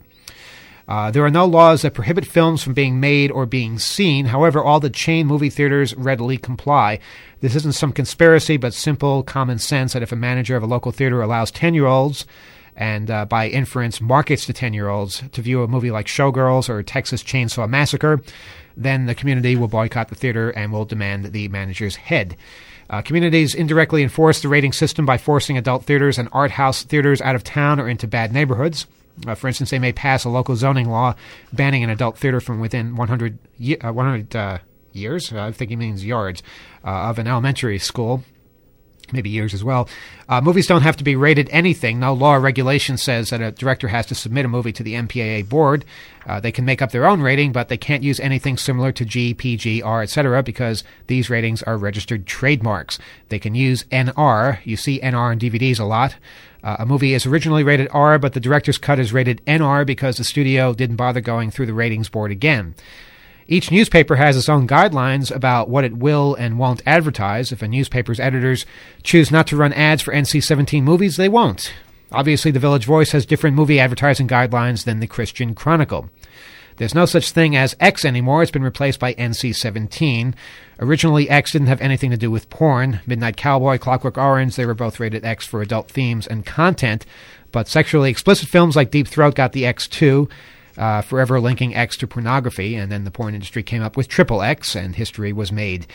Uh, there are no laws that prohibit films from being made or being seen. However, all the chain movie theaters readily comply. This isn't some conspiracy, but simple common sense that if a manager of a local theater allows ten-year-olds and uh, by inference markets to ten-year-olds to view a movie like Showgirls or Texas Chainsaw Massacre, then the community will boycott the theater and will demand the manager's head. Uh, communities indirectly enforce the rating system by forcing adult theaters and art house theaters out of town or into bad neighborhoods. Uh, for instance, they may pass a local zoning law banning an adult theater from within one hundred, ye- uh, one hundred uh, years, uh, I think he means yards, uh, of an elementary school. Maybe years as well. Uh, movies don't have to be rated anything. No law or regulation says that a director has to submit a movie to the M P A A board. Uh, they can make up their own rating, but they can't use anything similar to G, P G, R, et cetera, because these ratings are registered trademarks. They can use N R. You see N R in D V Ds a lot. Uh, a movie is originally rated R, but the director's cut is rated N R because the studio didn't bother going through the ratings board again. Each newspaper has its own guidelines about what it will and won't advertise. If a newspaper's editors choose not to run ads for N C seventeen movies, they won't. Obviously, the Village Voice has different movie advertising guidelines than the Christian Chronicle. There's no such thing as X anymore. It's been replaced by N C seventeen. Originally, X didn't have anything to do with porn. Midnight Cowboy, Clockwork Orange, they were both rated X for adult themes and content. But sexually explicit films like Deep Throat got the X too. Uh, forever linking X to pornography, and then the porn industry came up with triple X, and history was made.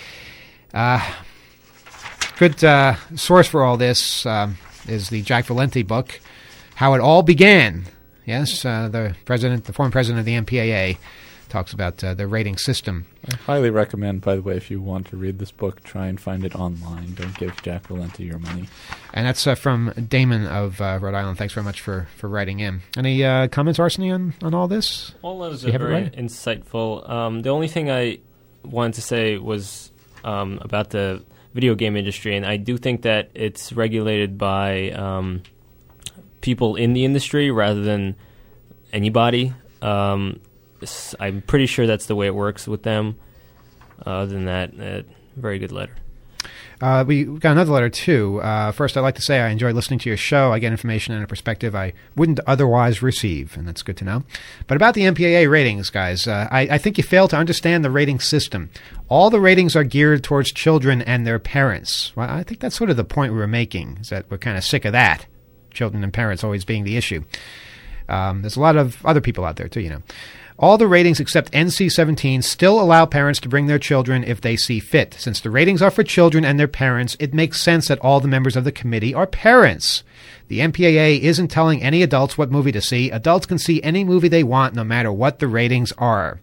Uh, good uh, source for all this um, is the Jack Valenti book, How It All Began. Yes, uh, the president, the former president of the M P A A, talks about uh, the rating system. I highly recommend, by the way, if you want to read this book, try and find it online. Don't give Jack Valenti your money. And that's uh, from Damon of uh, Rhode Island. Thanks very much for, for writing in. Any uh, comments, Arseny, on, on all this? All those You are have it very right? insightful. Um, the only thing I wanted to say was um, about the video game industry, and I do think that it's regulated by um, people in the industry rather than anybody. Um, s- I'm pretty sure that's the way it works with them. Uh, other than that, uh, very good letter. Uh, we got another letter, too. Uh, first, I'd like to say I enjoy listening to your show. I get information and a perspective I wouldn't otherwise receive, and that's good to know. But about the M P A A ratings, guys, uh, I, I think you fail to understand the rating system. All the ratings are geared towards children and their parents. Well, I think that's sort of the point we were making, is that we're kind of sick of that, children and parents always being the issue. Um, there's a lot of other people out there, too, you know. All the ratings except N C seventeen still allow parents to bring their children if they see fit. Since the ratings are for children and their parents, it makes sense that all the members of the committee are parents. The M P A A isn't telling any adults what movie to see. Adults can see any movie they want no matter what the ratings are.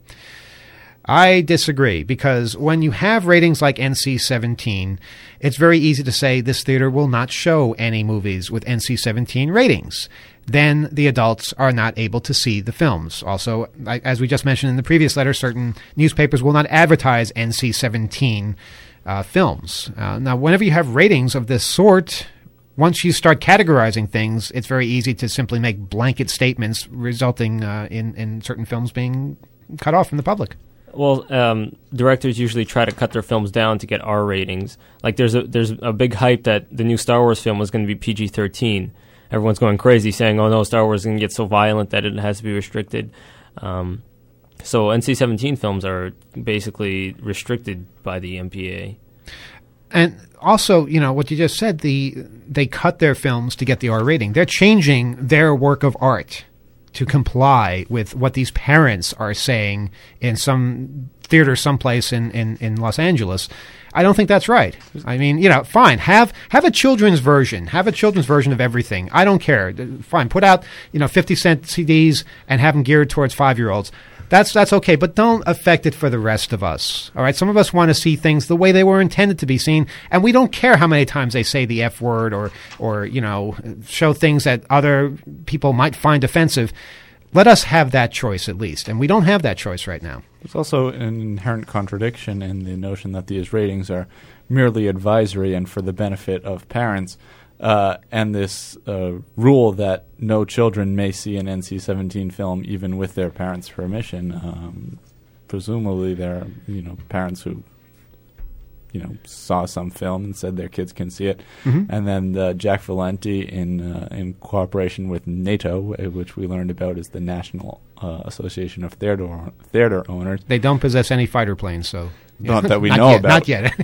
I disagree, because when you have ratings like N C seventeen, it's very easy to say this theater will not show any movies with N C seventeen ratings. Then the adults are not able to see the films. Also, as we just mentioned in the previous letter, certain newspapers will not advertise N C seventeen uh, films. Uh, now, whenever you have ratings of this sort, once you start categorizing things, it's very easy to simply make blanket statements resulting uh, in, in certain films being cut off from the public. Well, um, directors usually try to cut their films down to get R ratings. Like there's a there's a big hype that the new Star Wars film was going to be P G thirteen. Everyone's going crazy saying, oh no, Star Wars is going to get so violent that it has to be restricted. Um, so N C seventeen films are basically restricted by the M P A A. And also, you know, what you just said, the they cut their films to get the R rating. They're changing their work of art to comply with what these parents are saying in some theater someplace in, in, in Los Angeles. I don't think that's right. I mean, you know, fine, have have a children's version. Have a children's version of everything. I don't care. Fine, put out, you know, fifty cent C Ds and have them geared towards five-year-olds. That's that's okay, but don't affect it for the rest of us. All right, some of us want to see things the way they were intended to be seen, and we don't care how many times they say the F word or or you know show things that other people might find offensive. Let us have that choice at least, and we don't have that choice right now. There's also an inherent contradiction in the notion that these ratings are merely advisory and for the benefit of parents, uh, and this uh, rule that no children may see an N C seventeen film even with their parents' permission. Um, presumably, there are you know parents who you know saw some film and said their kids can see it, mm-hmm. and then uh, Jack Valenti, in uh, in cooperation with NATO, which we learned about is the National uh, Association of Theater Theater Owners. They don't possess any fighter planes, so not that we not know yet, about. Not yet.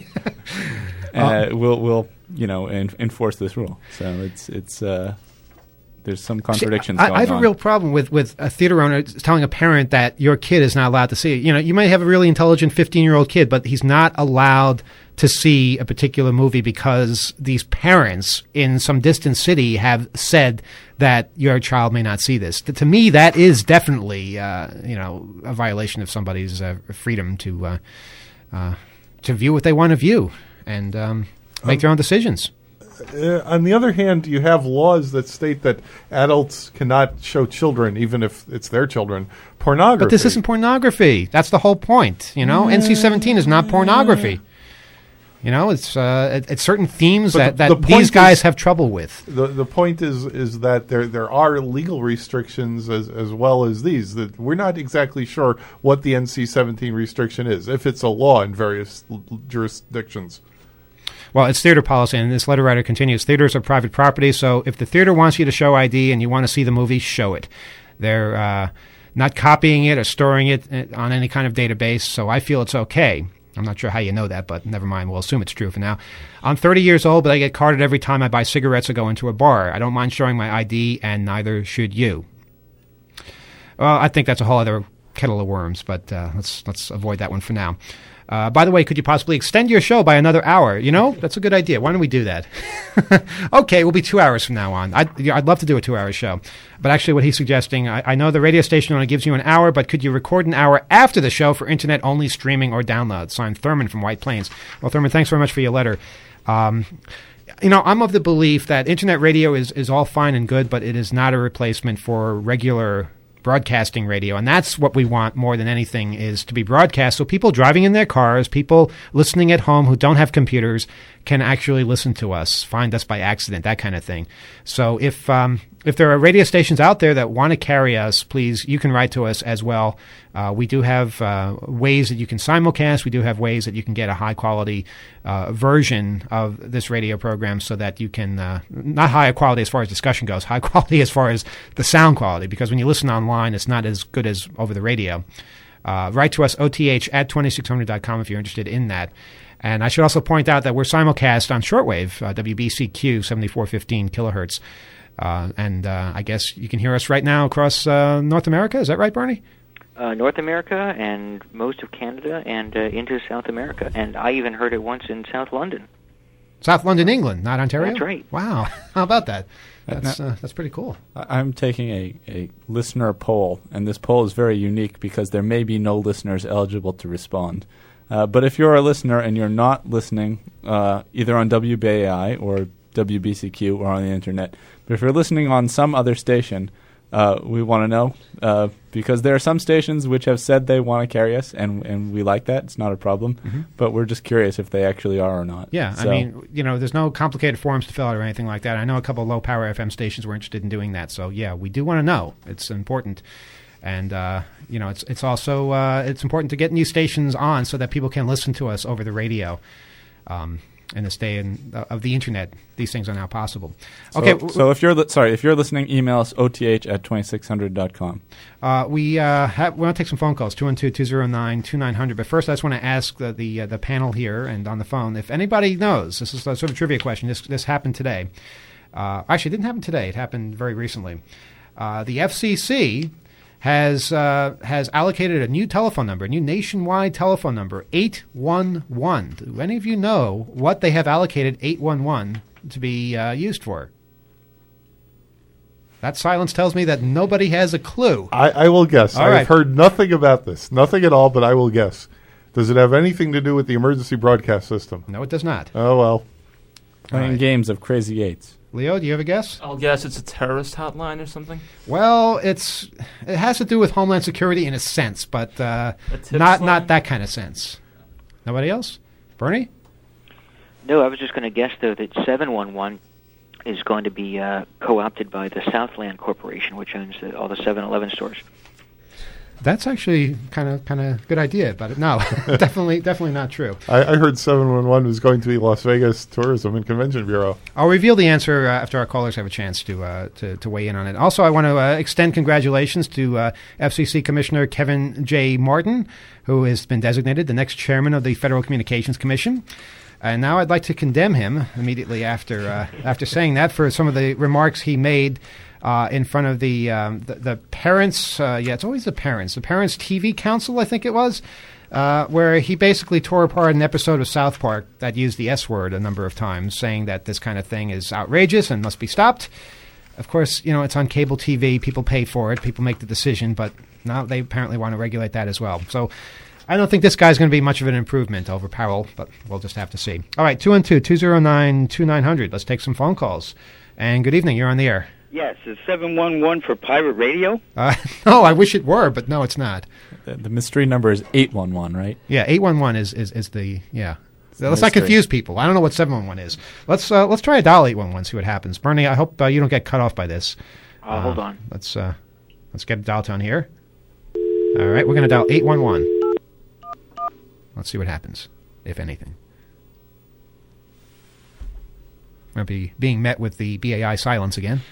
uh, we'll we'll you know en- enforce this rule. So it's it's. Uh, There's some contradictions See, I, going on. I have a real problem with, with a theater owner telling a parent that your kid is not allowed to see it. You know, you might have a really intelligent fifteen-year-old kid, but he's not allowed to see a particular movie because these parents in some distant city have said that your child may not see this. To, to me, that is definitely, uh, you know, a violation of somebody's uh, freedom to uh, uh, to view what they want to view and um, make um, their own decisions. Uh, on the other hand, you have laws that state that adults cannot show children, even if it's their children, pornography. But this isn't pornography. That's the whole point. You know, mm. N C seventeen is not pornography. You know, it's uh, it's certain themes but that, the, that the these guys is, have trouble with. The the point is is that there there are legal restrictions as as well as these. That we're not exactly sure what the N C seventeen restriction is, if it's a law in various l- jurisdictions. Well, it's theater policy, and this letter writer continues, theaters are private property, so if the theater wants you to show I D and you want to see the movie, show it. They're uh, not copying it or storing it on any kind of database, so I feel it's okay. I'm not sure how you know that, but never mind. We'll assume it's true for now. I'm thirty years old, but I get carded every time I buy cigarettes or go into a bar. I don't mind showing my I D, and neither should you. Well, I think that's a whole other kettle of worms, but uh, let's let's avoid that one for now. Uh, by the way, could you possibly extend your show by another hour? You know, that's a good idea. Why don't we do that? Okay, we'll be two hours from now on. I'd, I'd love to do a two-hour show. But actually what he's suggesting, I, I know the radio station only gives you an hour, but could you record an hour after the show for Internet-only streaming or download? Signed, Thurman from White Plains. Well, Thurman, thanks very much for your letter. Um, you know, I'm of the belief that Internet radio is, is all fine and good, but it is not a replacement for regular broadcasting radio, and that's what we want more than anything, is to be broadcast so people driving in their cars, people listening at home who don't have computers can actually listen to us, find us by accident, that kind of thing. So if um, if there are radio stations out there that want to carry us, please, you can write to us as well. Uh, we do have uh, ways that you can simulcast. We do have ways that you can get a high-quality uh, version of this radio program so that you can, uh, not high quality as far as discussion goes, high quality as far as the sound quality, because when you listen online, it's not as good as over the radio. Uh, write to us, O T H at twenty-six hundred dot com if you're interested in that. And I should also point out that we're simulcast on shortwave, uh, W B C Q seventy-four fifteen kilohertz. Uh, and uh, I guess you can hear us right now across uh, North America. Is that right, Barney? uh, North America and most of Canada and uh, into South America. And I even heard it once in South London. South London, England, not Ontario? That's right. Wow. How about that? That's uh, that's pretty cool. I- I'm taking a, a listener poll, and this poll is very unique because there may be no listeners eligible to respond. Uh, but if you're a listener and you're not listening uh, either on W B A I or W B C Q or on the Internet, but if you're listening on some other station, uh, we want to know uh, because there are some stations which have said they want to carry us, and, and we like that. It's not a problem. Mm-hmm. But we're just curious if they actually are or not. Yeah, So- I mean, you know, there's no complicated forms to fill out or anything like that. I know a couple of low-power F M stations were interested in doing that. So, yeah, we do want to know. It's important. And, uh, you know, it's it's also uh, it's important to get new stations on so that people can listen to us over the radio. Um, in this day in, uh, of the Internet, these things are now possible. Okay, So, so if you're li- sorry, if you're listening, email us O T H at twenty-six hundred dot com. Uh, we uh, have, we want to take some phone calls, two one two, two zero nine, two nine zero zero. But first, I just want to ask the the, uh, the panel here and on the phone if anybody knows. This is a sort of a trivia question. This this happened today. Uh, actually, it didn't happen today. It happened very recently. Uh, the F C C has uh, has allocated a new telephone number, a new nationwide telephone number, eight one one. Do any of you know what they have allocated eight one one to be uh, used for? That silence tells me that nobody has a clue. I, I will guess. All I've right. heard nothing about this. Nothing at all, but I will guess. Does it have anything to do with the emergency broadcast system? No, it does not. Oh, well. Playing right. games of Crazy Eights. Leo, do you have a guess? I'll guess it's a terrorist hotline or something. Well, it's it has to do with Homeland Security in a sense, but uh, A tip not line? not that kind of sense. Nobody else? Bernie? No, I was just going to guess, though, that seven one one is going to be uh, co-opted by the Southland Corporation, which owns the, all the seven eleven stores. That's actually kind of kind of good idea, but no, definitely definitely not true. I, I heard seven one one was going to be Las Vegas Tourism and Convention Bureau. I'll reveal the answer uh, after our callers have a chance to uh, to, to weigh in on it. Also, I want to uh, extend congratulations to uh, F C C Commissioner Kevin J. Martin, who has been designated the next chairman of the Federal Communications Commission. And now I'd like to condemn him immediately after uh, after saying that for some of the remarks he made uh, in front of the um, the, the parents. Uh, yeah, it's always the parents. The Parents T V Council, I think it was, uh, where he basically tore apart an episode of South Park that used the S word a number of times, saying that this kind of thing is outrageous and must be stopped. Of course, you know, it's on cable T V. People pay for it. People make the decision, but now they apparently want to regulate that as well. So I don't think this guy's going to be much of an improvement over Powell, but we'll just have to see. All right, two one two, two zero nine, two nine zero zero. Let's take some phone calls. And good evening. You're on the air. Yes, is seven one one for pirate radio? Uh, no, I wish it were, but no, it's not. The, the mystery number is eight one one, right? Yeah, eight one one is, is, is the, yeah. the Let's not mystery. confuse people. I don't know what seven one one is. Let's uh, let's try a dial eight one one, see what happens. Bernie, I hope uh, you don't get cut off by this. Uh, hold on. Let's uh, let's get a dial tone here. All right, we're going to dial eight one one. Let's see what happens, if anything. We'll be being met with the B A I silence again.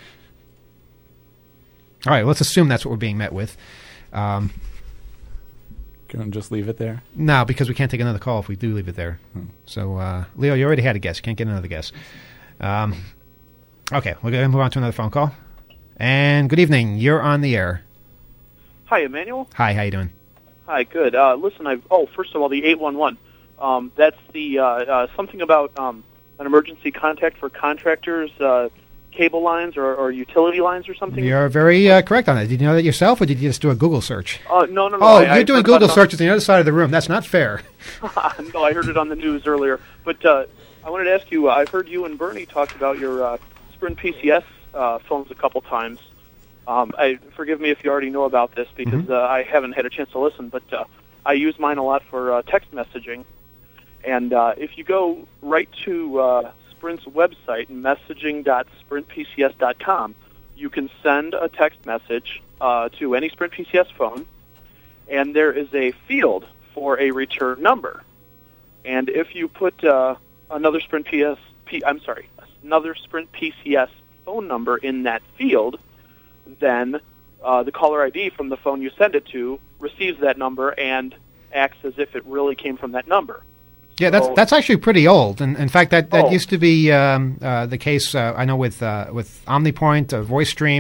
All right, let's assume that's what we're being met with. Um, Can we just leave it there? no, because we can't take another call if we do leave it there. Hmm. So, uh, Leo, you already had a guess. You can't get another guess. Um, okay, we're going to move on to another phone call. And good evening. You're on the air. Hi, Emmanuel. Hi, how you doing? Hi, good. Uh, listen, I oh, first of all, the eight one one. Um, that's the uh, uh, something about um, an emergency contact for contractors, uh, cable lines or, or utility lines or something. You're very uh, correct on that. Did you know that yourself, or did you just do a Google search? Uh, no, no, no. Oh, I, you're I doing heard about Google it on- searches on the other side of the room. That's not fair. no, I heard it on the news earlier. But uh, I wanted to ask you. Uh, I've heard you and Bernie talk about your uh, Sprint P C S uh, phones a couple times. Um, I forgive me if you already know about this because Mm-hmm. uh, I haven't had a chance to listen. But uh, I use mine a lot for uh, text messaging. And uh, if you go right to uh, Sprint's website, messaging dot sprint p c s dot com, you can send a text message uh, to any Sprint P C S phone, and there is a field for a return number. And if you put uh, another Sprint P S, P, I'm sorry, another Sprint P C S phone number in that field, then uh, the caller I D from the phone you send it to receives that number and acts as if it really came from that number. Yeah, that's So- that's actually pretty old, and in fact, that, that Oh. used to be um, uh, the case. Uh, I know with uh, with OmniPoint, uh, VoiceStream,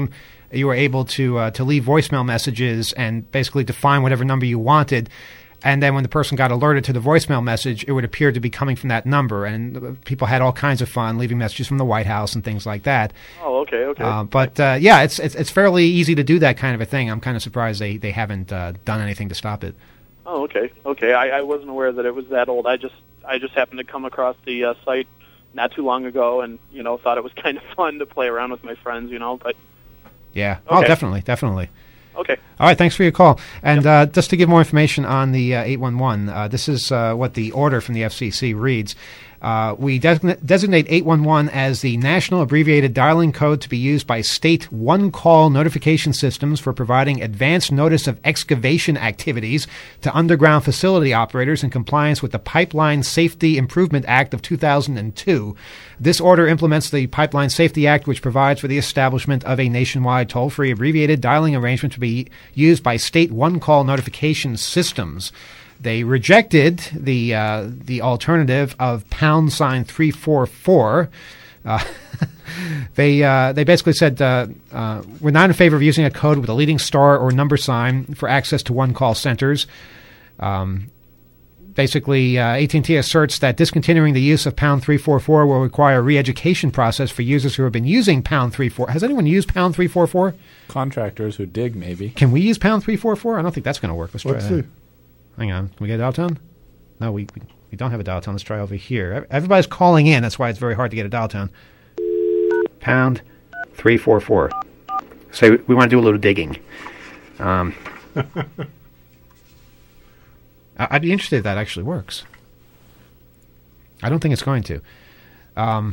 you were able to uh, to leave voicemail messages and basically define whatever number you wanted. And then when the person got alerted to the voicemail message, it would appear to be coming from that number. And people had all kinds of fun leaving messages from the White House and things like that. Oh, okay, okay. Uh, but, uh, yeah, it's, it's it's fairly easy to do that kind of a thing. I'm kind of surprised they, they haven't uh, done anything to stop it. Oh, okay, okay. I, I wasn't aware that it was that old. I just I just happened to come across the uh, site not too long ago and, you know, thought it was kind of fun to play around with my friends, you know. But Yeah. Okay. Oh, definitely, definitely. Okay. All right, thanks for your call. And uh, just to give more information on the uh, eight one one, uh, this is uh, what the order from the F C C reads. Uh, we design- designate eight one one as the national abbreviated dialing code to be used by state one-call notification systems for providing advance notice of excavation activities to underground facility operators in compliance with the Pipeline Safety Improvement Act of two thousand two. This order implements the Pipeline Safety Act, which provides for the establishment of a nationwide toll-free abbreviated dialing arrangement to be used by state one-call notification systems. They rejected the uh, the alternative of pound sign three four four. Uh, they uh, they basically said uh, uh, we're not in favor of using a code with a leading star or number sign for access to one call centers. Um, basically, uh, A T and T asserts that discontinuing the use of pound three four four will require a re-education process for users who have been using pound three four. Has anyone used pound three four four? Contractors who dig, maybe. Can we use pound three four four? I don't think that's going to work. Let's try Let's that. see. Hang on. Can we get a dial tone? No, we, we we don't have a dial tone. Let's try over here. Everybody's calling in. That's why it's very hard to get a dial tone. Pound three four four. So we want to do a little digging. Um, I- I'd be interested if that actually works. I don't think it's going to. Um,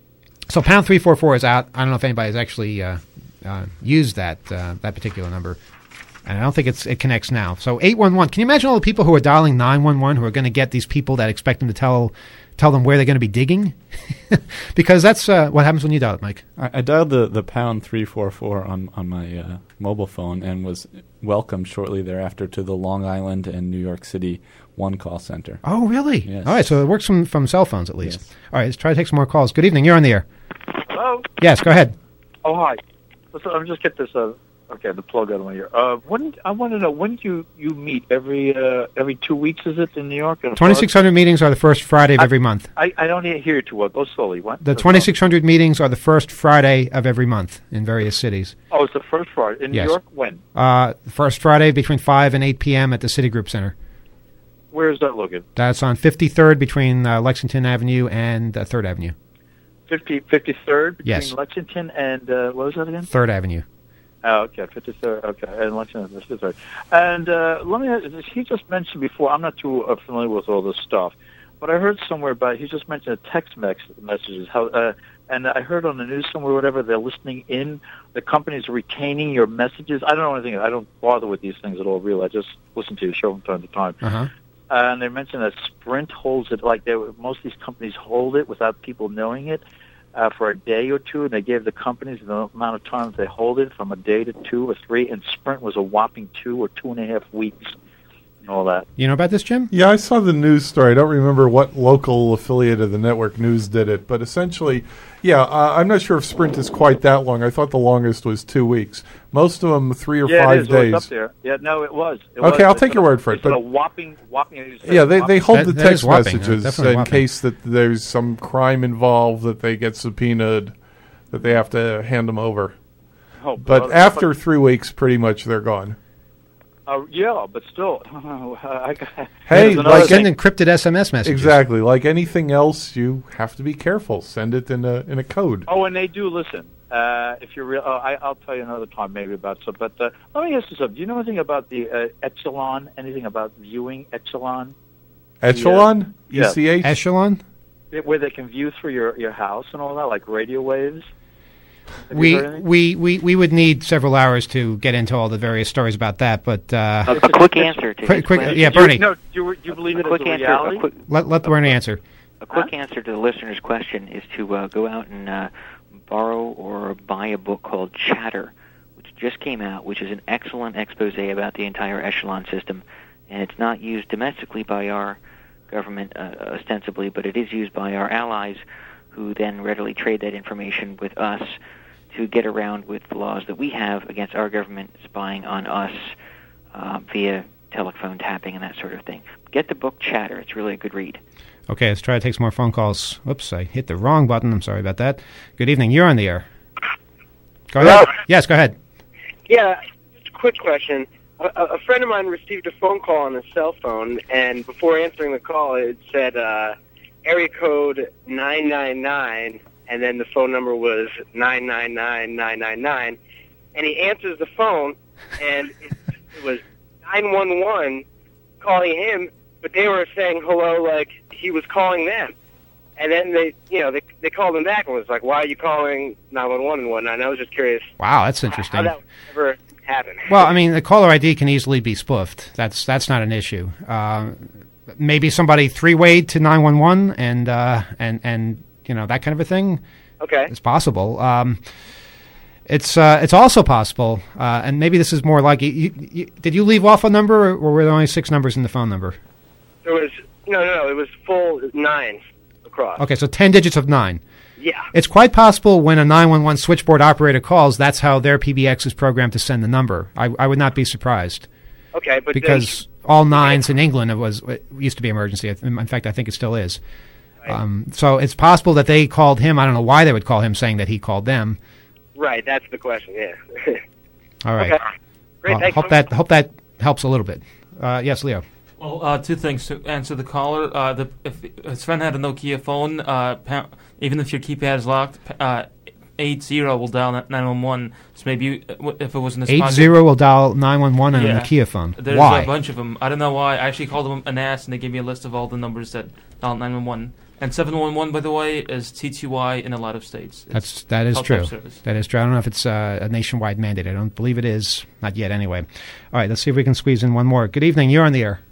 so pound three four four is out. I don't know if anybody's actually uh, uh, used that uh, that particular number. And I don't think it's it connects now. So eight one one. Can you imagine all the people who are dialing nine one one who are going to get these people that expect them to tell tell them where they're going to be digging? Because that's uh, what happens when you dial it, Mike. I, I dialed the, the pound three four four on on my uh, mobile phone and was welcomed shortly thereafter to the Long Island and New York City one call center. Oh, really? Yes. All right, so it works from, from cell phones at least. Yes. All right, let's try to take some more calls. Good evening. You're on the air. Hello? Yes, go ahead. Oh, hi. Listen, let me just get this, uh, okay, the plug out of my ear. Uh, when, I want to know, when do you, you meet? Every uh, every two weeks, is it, in New York? twenty-six hundred meetings are the first Friday of every month. I, I don't hear you too well. Go slowly. What? The twenty-six hundred meetings are the first Friday of every month in various cities. Oh, it's the first Friday. In Yes. New York, when? Uh, first Friday between five and eight p.m. at the Citigroup Center. Where is that located? That's on fifty-third between uh, Lexington Avenue and uh, third Avenue. fifty, fifty-third between Yes. Lexington and, uh, what was that again? third Avenue. Oh, okay, fifty-third, okay, and Lexington, fifty-third. And uh, let me ask, he just mentioned before, I'm not too uh, familiar with all this stuff, but I heard somewhere about, he just mentioned text mex- messages, how, uh, and I heard on the news somewhere, whatever, they're listening in, the company's retaining your messages. I don't know anything, I don't bother with these things at all, really. I just listen to your show from time to time. Uh-huh. Uh, and they mentioned that Sprint holds it, like they were, most of these companies hold it without people knowing it uh, for a day or two, and they gave the companies the amount of time they hold it from a day to two or three, and Sprint was a whopping two or two and a half weeks and all that. You know about this, Jim? Yeah, I saw the news story. I don't remember what local affiliate of the network news did it, but essentially, yeah, uh, I'm not sure if Sprint is quite that long. I thought the longest was two weeks. Most of them three or yeah, five it is. days. It was up there. Yeah, no, it was. It Okay, was. I'll They take said your a- word for it, they said but- a whopping, whopping. you said Yeah, they, whopping. they hold That- the that is text whopping. That's messages definitely in whopping. case that there's some crime involved that they get subpoenaed, that they have to hand them over. Oh, But well, after three weeks, pretty much they're gone. Uh, yeah, but still. I got- Hey, There's another like thing. Send encrypted S M S messages. Exactly. Like anything else, you have to be careful. Send it in a in a code. Oh, and they do listen. Uh, if you're real, oh, I, I'll tell you another time maybe about some. But uh, let me ask you something. Do you know anything about the uh, Echelon? Anything about viewing Echelon? Echelon? Yeah. E C H? Echelon? It- where they can view through your, your house and all that, like radio waves. Have you We, heard anything? we, we, we would need several hours to get into all the various stories about that, but... Uh, A, a quick answer to quick, his quick, question. yeah, Do you- Bernie. No, do you, do you believe A it as quick a answer. reality? A quick, Let, let Bernie answer. a quick answer to the listener's question is to uh, go out and uh, borrow or buy a book called Chatter, which just came out, which is an excellent expose about the entire Echelon system, and it's not used domestically by our government uh, ostensibly, but it is used by our allies, who then readily trade that information with us to get around with the laws that we have against our government spying on us uh, via telephone tapping and that sort of thing. Get the book Chatter. It's really a good read. Okay, let's try to take some more phone calls. Whoops, I hit the wrong button. I'm sorry about that. Good evening. You're on the air. Go ahead. Yes, go ahead. Yeah, just a quick question. A, a friend of mine received a phone call on his cell phone, and before answering the call, it said uh, area code nine nine nine, and then the phone number was nine nine nine nine nine nine. And he answers the phone, and it, it was nine one one calling him, but they were saying hello like he was calling them. And then they, you know, they they called him back and was like, "Why are you calling nine one one and whatnot?" And I was just curious. Wow, that's interesting. How that would ever happen. Well, I mean, the caller I D can easily be spoofed. That's that's not an issue. Uh, maybe somebody three-wayed to nine one one and uh, and and you know that kind of a thing. Okay, it's possible. Um, it's uh, it's also possible, uh, and maybe this is more like you, you, you, did you leave off a number, or were there only six numbers in the phone number? There was no, no, no. It was full nine across. Okay, so ten digits of nine. Yeah. It's quite possible when a nine one one switchboard operator calls, that's how their P B X is programmed to send the number. I, I would not be surprised. Okay, but because all nines in England it was it used to be emergency. In fact, I think it still is. Right. Um, so it's possible that they called him. I don't know why they would call him, saying that he called them. Right, that's the question. Yeah. All right. Okay. Great. Well, thanks hope so that hope that helps a little bit. Uh, yes, Leo. Well, uh, two things to answer the caller. Uh, the, if his friend had a Nokia phone, uh, pa- even if your keypad is locked, uh, eight zero will dial nine one one. So maybe if it was in his eight pocket, zero will dial nine one one on yeah. a Nokia phone. There's Why? a bunch of them. I don't know why. I actually called them an ass, and they gave me a list of all the numbers that dial nine one one. And seven one one, by the way, is T T Y in a lot of states. It's That's that is help-desk true. service. That is true. I don't know if it's uh, a nationwide mandate. I don't believe it is. Not yet, anyway. All right, let's see if we can squeeze in one more. Good evening. You're on the air.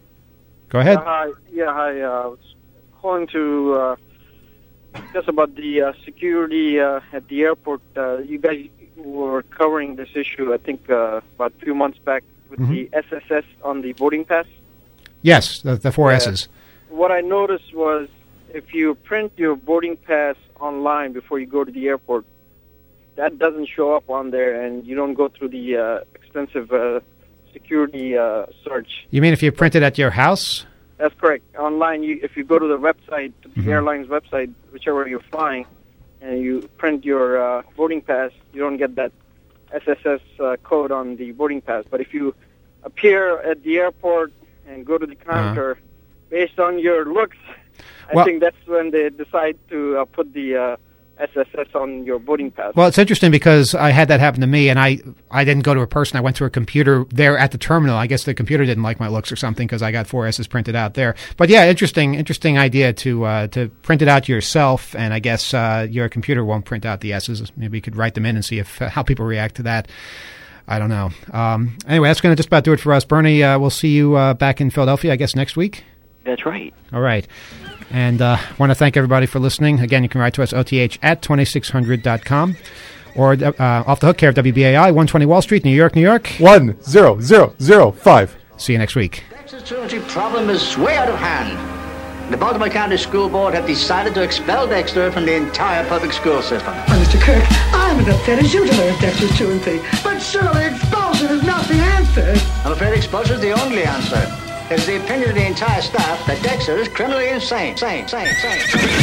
Go ahead. Uh, hi. Yeah, hi. Uh, I was calling to uh, discuss about the uh, security uh, at the airport. Uh, you guys were covering this issue, I think, uh, about a few months back with Mhm. the S S S on the boarding pass. Yes, the, the four Yeah. S's. What I noticed was if you print your boarding pass online before you go to the airport, that doesn't show up on there, and you don't go through the uh, extensive uh, security uh, search. You mean if you print it at your house? That's correct. Online, you, if you go to the website, to the Mhm. airline's website, whichever you're flying, and you print your uh, boarding pass, you don't get that S S S uh, code on the boarding pass. But if you appear at the airport and go to the counter, based on your looks, I Well- think that's when they decide to uh, put the uh, S S S on your boarding pass. Well, it's interesting because I had that happen to me, and I, I didn't go to a person. I went to a computer there at the terminal. I guess the computer didn't like my looks or something because I got four S's printed out there. But yeah, interesting interesting idea to uh, to print it out yourself, and I guess uh, your computer won't print out the S's. Maybe you could write them in and see if uh, how people react to that. I don't know. Um, anyway, that's going to just about do it for us. Bernie, uh, we'll see you uh, back in Philadelphia, I guess, next week. That's right. All right. And I uh, want to thank everybody for listening. Again, you can write to us, O T H at twenty-six hundred dot com. Or uh, Off the Hook, care of W B A I, one twenty Wall Street, New York, New York. one zero zero zero five. See you next week. The truancy problem is way out of hand. The Baltimore County School Board have decided to expel Dexter from the entire public school system. Well, Mister Kirk, I'm as upset as you to learn Dexter's truancy. But surely expulsion is not the answer. I'm afraid expulsion is the only answer. It's the opinion of the entire staff that Dexter is criminally insane. Sane, sane, sane.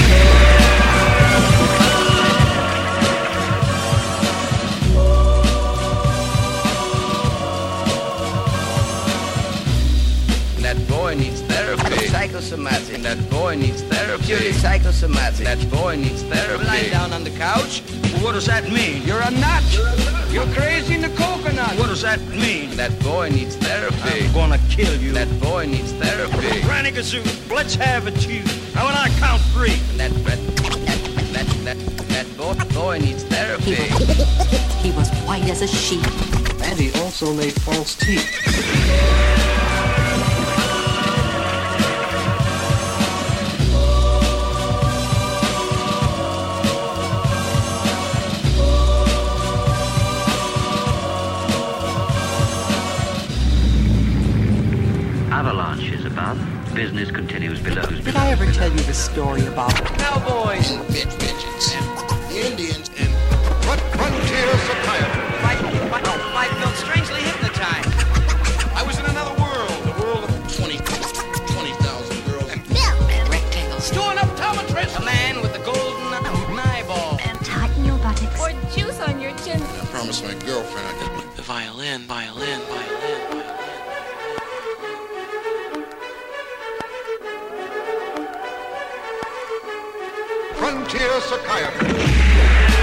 That boy needs therapy. Psychosomatic. That boy needs therapy. Purely psychosomatic. That boy needs therapy. Lying down on the couch. What does that mean? You're a nut. You're crazy in the coconut. What does that mean? That boy needs therapy. I'm gonna kill you. That boy needs therapy. Granny Gazoo, let's have it, you. Now when I count three. That that that that that boy, boy needs therapy. He was white as a sheet. And he also made false teeth. Avalanche is above, business continues below. Did I ever tell you the story about Cowboys and bitch bitches and Indians and what what lost my girlfriend. I got The violin, violin, violin, violin. Frontier Psychiatry.